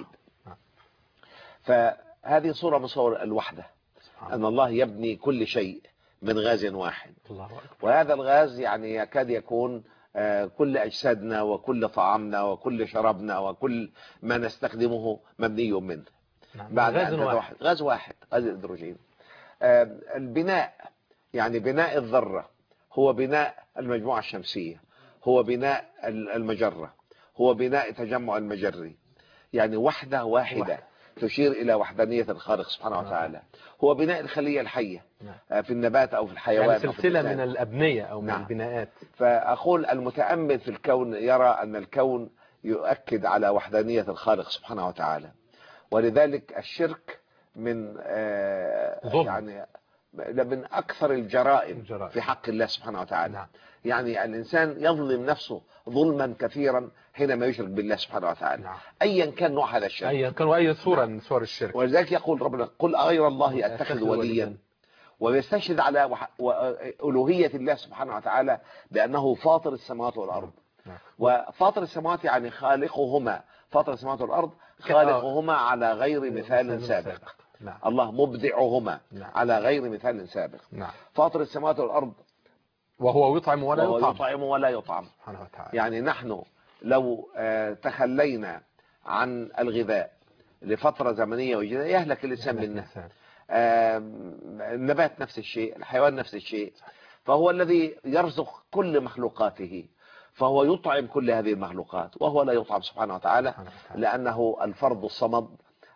فهذه صورة من صور الوحدة، أن الله يبني كل شيء من غاز واحد. وهذا الغاز يعني يكاد يكون كل أجسادنا وكل طعامنا وكل شرابنا وكل ما نستخدمه مبني منه. بعد غاز واحد. غاز واحد غاز الهيدروجين. البناء يعني بناء الذرة هو بناء المجموعة الشمسية، هو بناء المجرة، هو بناء تجمع المجري. يعني وحدة واحدة وحدة. تشير إلى وحدانية الخالق سبحانه وتعالى. هو بناء الخلية الحية في النبات أو في الحيوان، يعني سلسلة من الأبنية أو من نعم. البناءات. فأقول المتأمل في الكون يرى أن الكون يؤكد على وحدانية الخالق سبحانه وتعالى. ولذلك الشرك من آه يعني من أكثر الجرائم الجرائم. في حق الله سبحانه وتعالى. نعم. يعني الإنسان يظلم نفسه ظلما كثيرا حينما يشرك بالله سبحانه وتعالى. نعم. أيا كان نوع هذا الشرك، أيا كان وأي صورة من صور الشرك. ولذلك يقول ربنا قل أغير الله أتخذ وليا، ويستشهد على ألوهية الله سبحانه وتعالى بأنه فاطر السماوات والأرض. نعم. وفاطر السماوات يعني خالقهما، فاطر السماوات والأرض خالقهما على غير مثال سابق. نعم. الله مبدعهما. نعم. على غير مثال سابق. نعم. فاطر السماوات والأرض وهو يطعم ولا وهو يطعم. يطعم ولا يطعم. يعني نحن لو تخلينا عن الغذاء لفترة زمنية وجديدة يهلك الإنسان منه. النبات نفس الشيء، الحيوان نفس الشيء. فهو الذي يرزق كل مخلوقاته، فهو يطعم كل هذه المخلوقات وهو لا يطعم سبحانه وتعالى، لأنه الفرد الصمد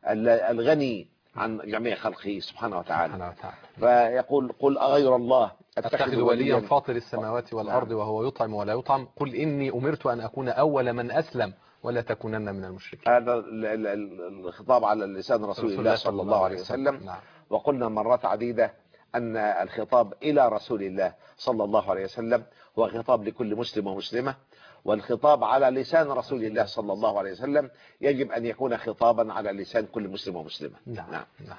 الغني عن جميع خلقه سبحانه وتعالى. فيقول قل أغير الله أتخذ وليا فاطر السماوات والأرض وهو يطعم ولا يطعم قل إني أمرت أن أكون أول من أسلم ولا تكونن من المشركين. هذا الخطاب على لسان رسول الله صلى الله عليه وسلم. نعم. وقلنا مرات عديدة أن الخطاب إلى رسول الله صلى الله عليه وسلم هو خطاب لكل مسلم ومسلمة، والخطاب على لسان رسول الله صلى الله عليه وسلم يجب أن يكون خطابا على لسان كل مسلم ومسلمة. نعم. نعم. نعم.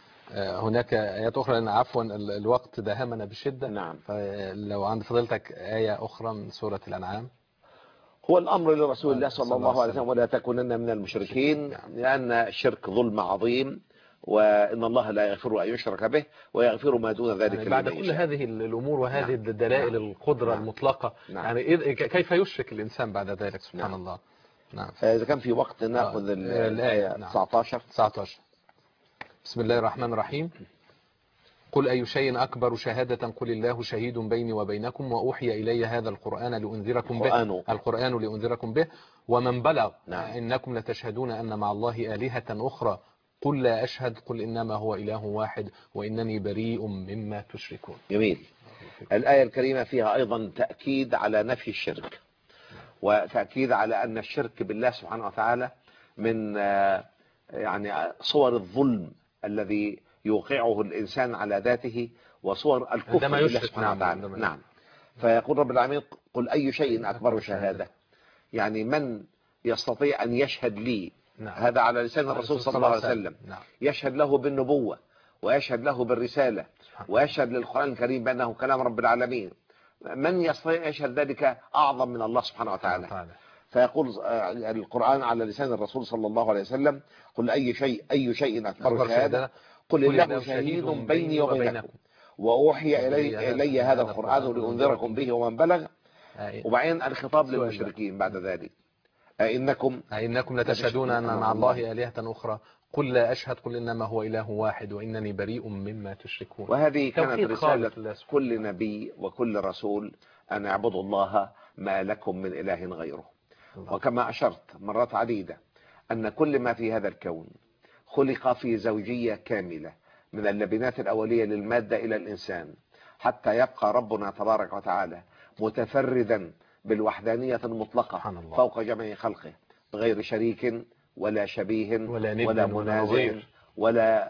هناك آيات أخرى، لأن عفوا الوقت داهمنا بشدة. نعم. فلو عند فضيلتك آية أخرى من سورة الأنعام. هو الأمر لرسول الله صلى الله عليه وسلم ولا تكونن من المشركين، لأن الشرك ظلم عظيم، وإن الله لا يغفر أن يشرك به ويغفر ما دون ذلك. يعني بعد كل هذه الأمور وهذه نعم. الدلائل نعم. القدرة نعم. المطلقة نعم. يعني كيف يشرك الإنسان بعد ذلك؟ سبحان نعم. الله. نعم. إذا كان في وقت نأخذ الآية نعم. تسعة عشر. تسعة عشر. بسم الله الرحمن الرحيم. قل أي شيء أكبر شهادة قل الله شهيد بيني وبينكم وأوحي إلي هذا القرآن لأنذركم به القرآن, القرآن لأنذركم به ومن بلغ نعم. إنكم لتشهدون أن مع الله آلهة أخرى قل لا أشهد قل إنما هو إله واحد وإنني بريء مما تشركون. جميل. الآية الكريمة فيها أيضا تأكيد على نفي الشرك، وتأكيد على أن الشرك بالله سبحانه وتعالى من يعني صور الظلم الذي يوقعه الإنسان على ذاته وصور الكفر بالله سبحانه وتعالى. نعم. نعم. فيقول رب العالمين قل أي شيء أكبر شهادة، يعني من يستطيع أن يشهد لي. نعم. هذا على لسان الرسول صلى الله عليه وسلم. نعم. يشهد له بالنبوة ويشهد له بالرسالة ويشهد للقرآن الكريم بأنه كلام رب العالمين. من يستطيع يشهد ذلك أعظم من الله سبحانه وتعالى. فيقول القرآن على لسان الرسل صلى الله عليه وسلم قل أي شيء أي شيء أكبر شهادة قل الله شهيد بيني وبينكم وأوحي إلي, إلي هذا القرآن لأنذركم به ومن بلغ. وبعدين الخطاب للمشركين بعد ذلك أئنكم أئنكم لتشهدون أن مع الله آلهة أخرى قل لا أشهد قل إنما هو إله واحد وإنني بريء مما تشركون. وهذه كانت رسالة كل نبي وكل رسول أن اعبدوا الله ما لكم من إله غيره. وكما أشرت مرات عديدة أن كل ما في هذا الكون خلق في زوجية كاملة من اللبنات الأولية للمادة إلى الإنسان، حتى يبقى ربنا تبارك وتعالى متفردا بالوحدانية المطلقة فوق جميع خلقه غير شريك ولا شبيه ولا, ولا منازع ولا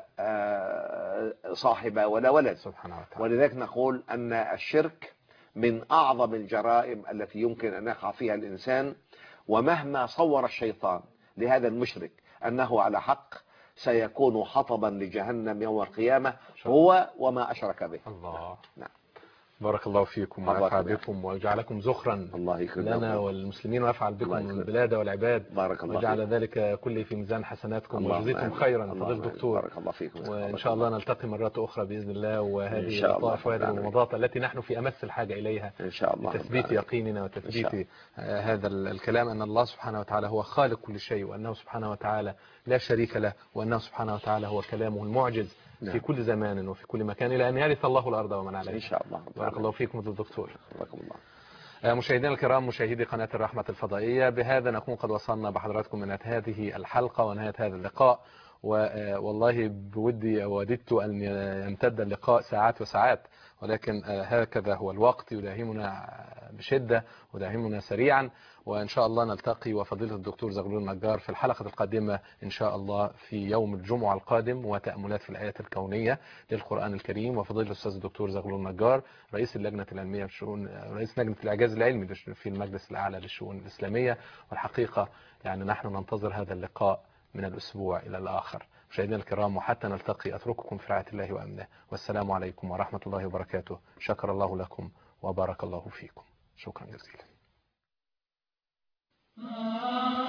صاحب ولا ولد سبحانه وتعالى. ولذلك نقول أن الشرك من أعظم الجرائم التي يمكن أن يقع فيها الإنسان، ومهما صور الشيطان لهذا المشرك أنه على حق سيكون حطبا لجهنم يوم القيامة هو وما أشرك به. الله. نعم. بارك الله فيكم ونفع بكم وجعلكم زخرا لنا والمسلمين ويفعل بكم البلاد والعباد. بارك الله وجعل ذلك كله في ميزان حسناتكم وجزيكم خيرا فضيل الدكتور. بارك الله فيكم. وإن شاء الله نلتقي مرات أخرى بإذن الله، وهذه اللطائف وهذه الومضات التي نحن في أمس الحاجة إليها إن شاء الله لتثبيت يقيننا وتثبيت هذا الكلام أن الله سبحانه وتعالى هو خالق كل شيء، وأنه سبحانه وتعالى لا شريك له، وأنه سبحانه وتعالى هو كلامه المعجز نعم. في كل زمان وفي كل مكان إلى أن يرث الله الأرض ومن عليها إن شاء الله. بارك الله فيكم الدكتور. بارك الله. مشاهدينا الكرام، مشاهدي قناة الرحمة الفضائية، بهذا نكون قد وصلنا بحضراتكم من هذه الحلقة ونهاية هذا اللقاء. والله بودي وددت أن يمتد اللقاء ساعات وساعات، ولكن هكذا هو الوقت يداهمنا بشدة وداهمنا سريعا. وإن شاء الله نلتقي وفضيلة الدكتور زغلول النجار في الحلقة القادمة إن شاء الله في يوم الجمعة القادم، وتأملات في الآيات الكونية للقرآن الكريم، وفضيلة الأستاذ الدكتور زغلول النجار رئيس اللجنة العلمية في شؤون رئيس لجنة الإعجاز العلمي في المجلس الأعلى للشؤون الإسلامية. والحقيقة يعني نحن ننتظر هذا اللقاء من الأسبوع إلى الآخر. مشاهدينا الكرام، وحتى نلتقي أترككم في رعاية الله وأمنه، والسلام عليكم ورحمة الله وبركاته. شكر الله لكم وبارك الله فيكم. شكرا جزيلا.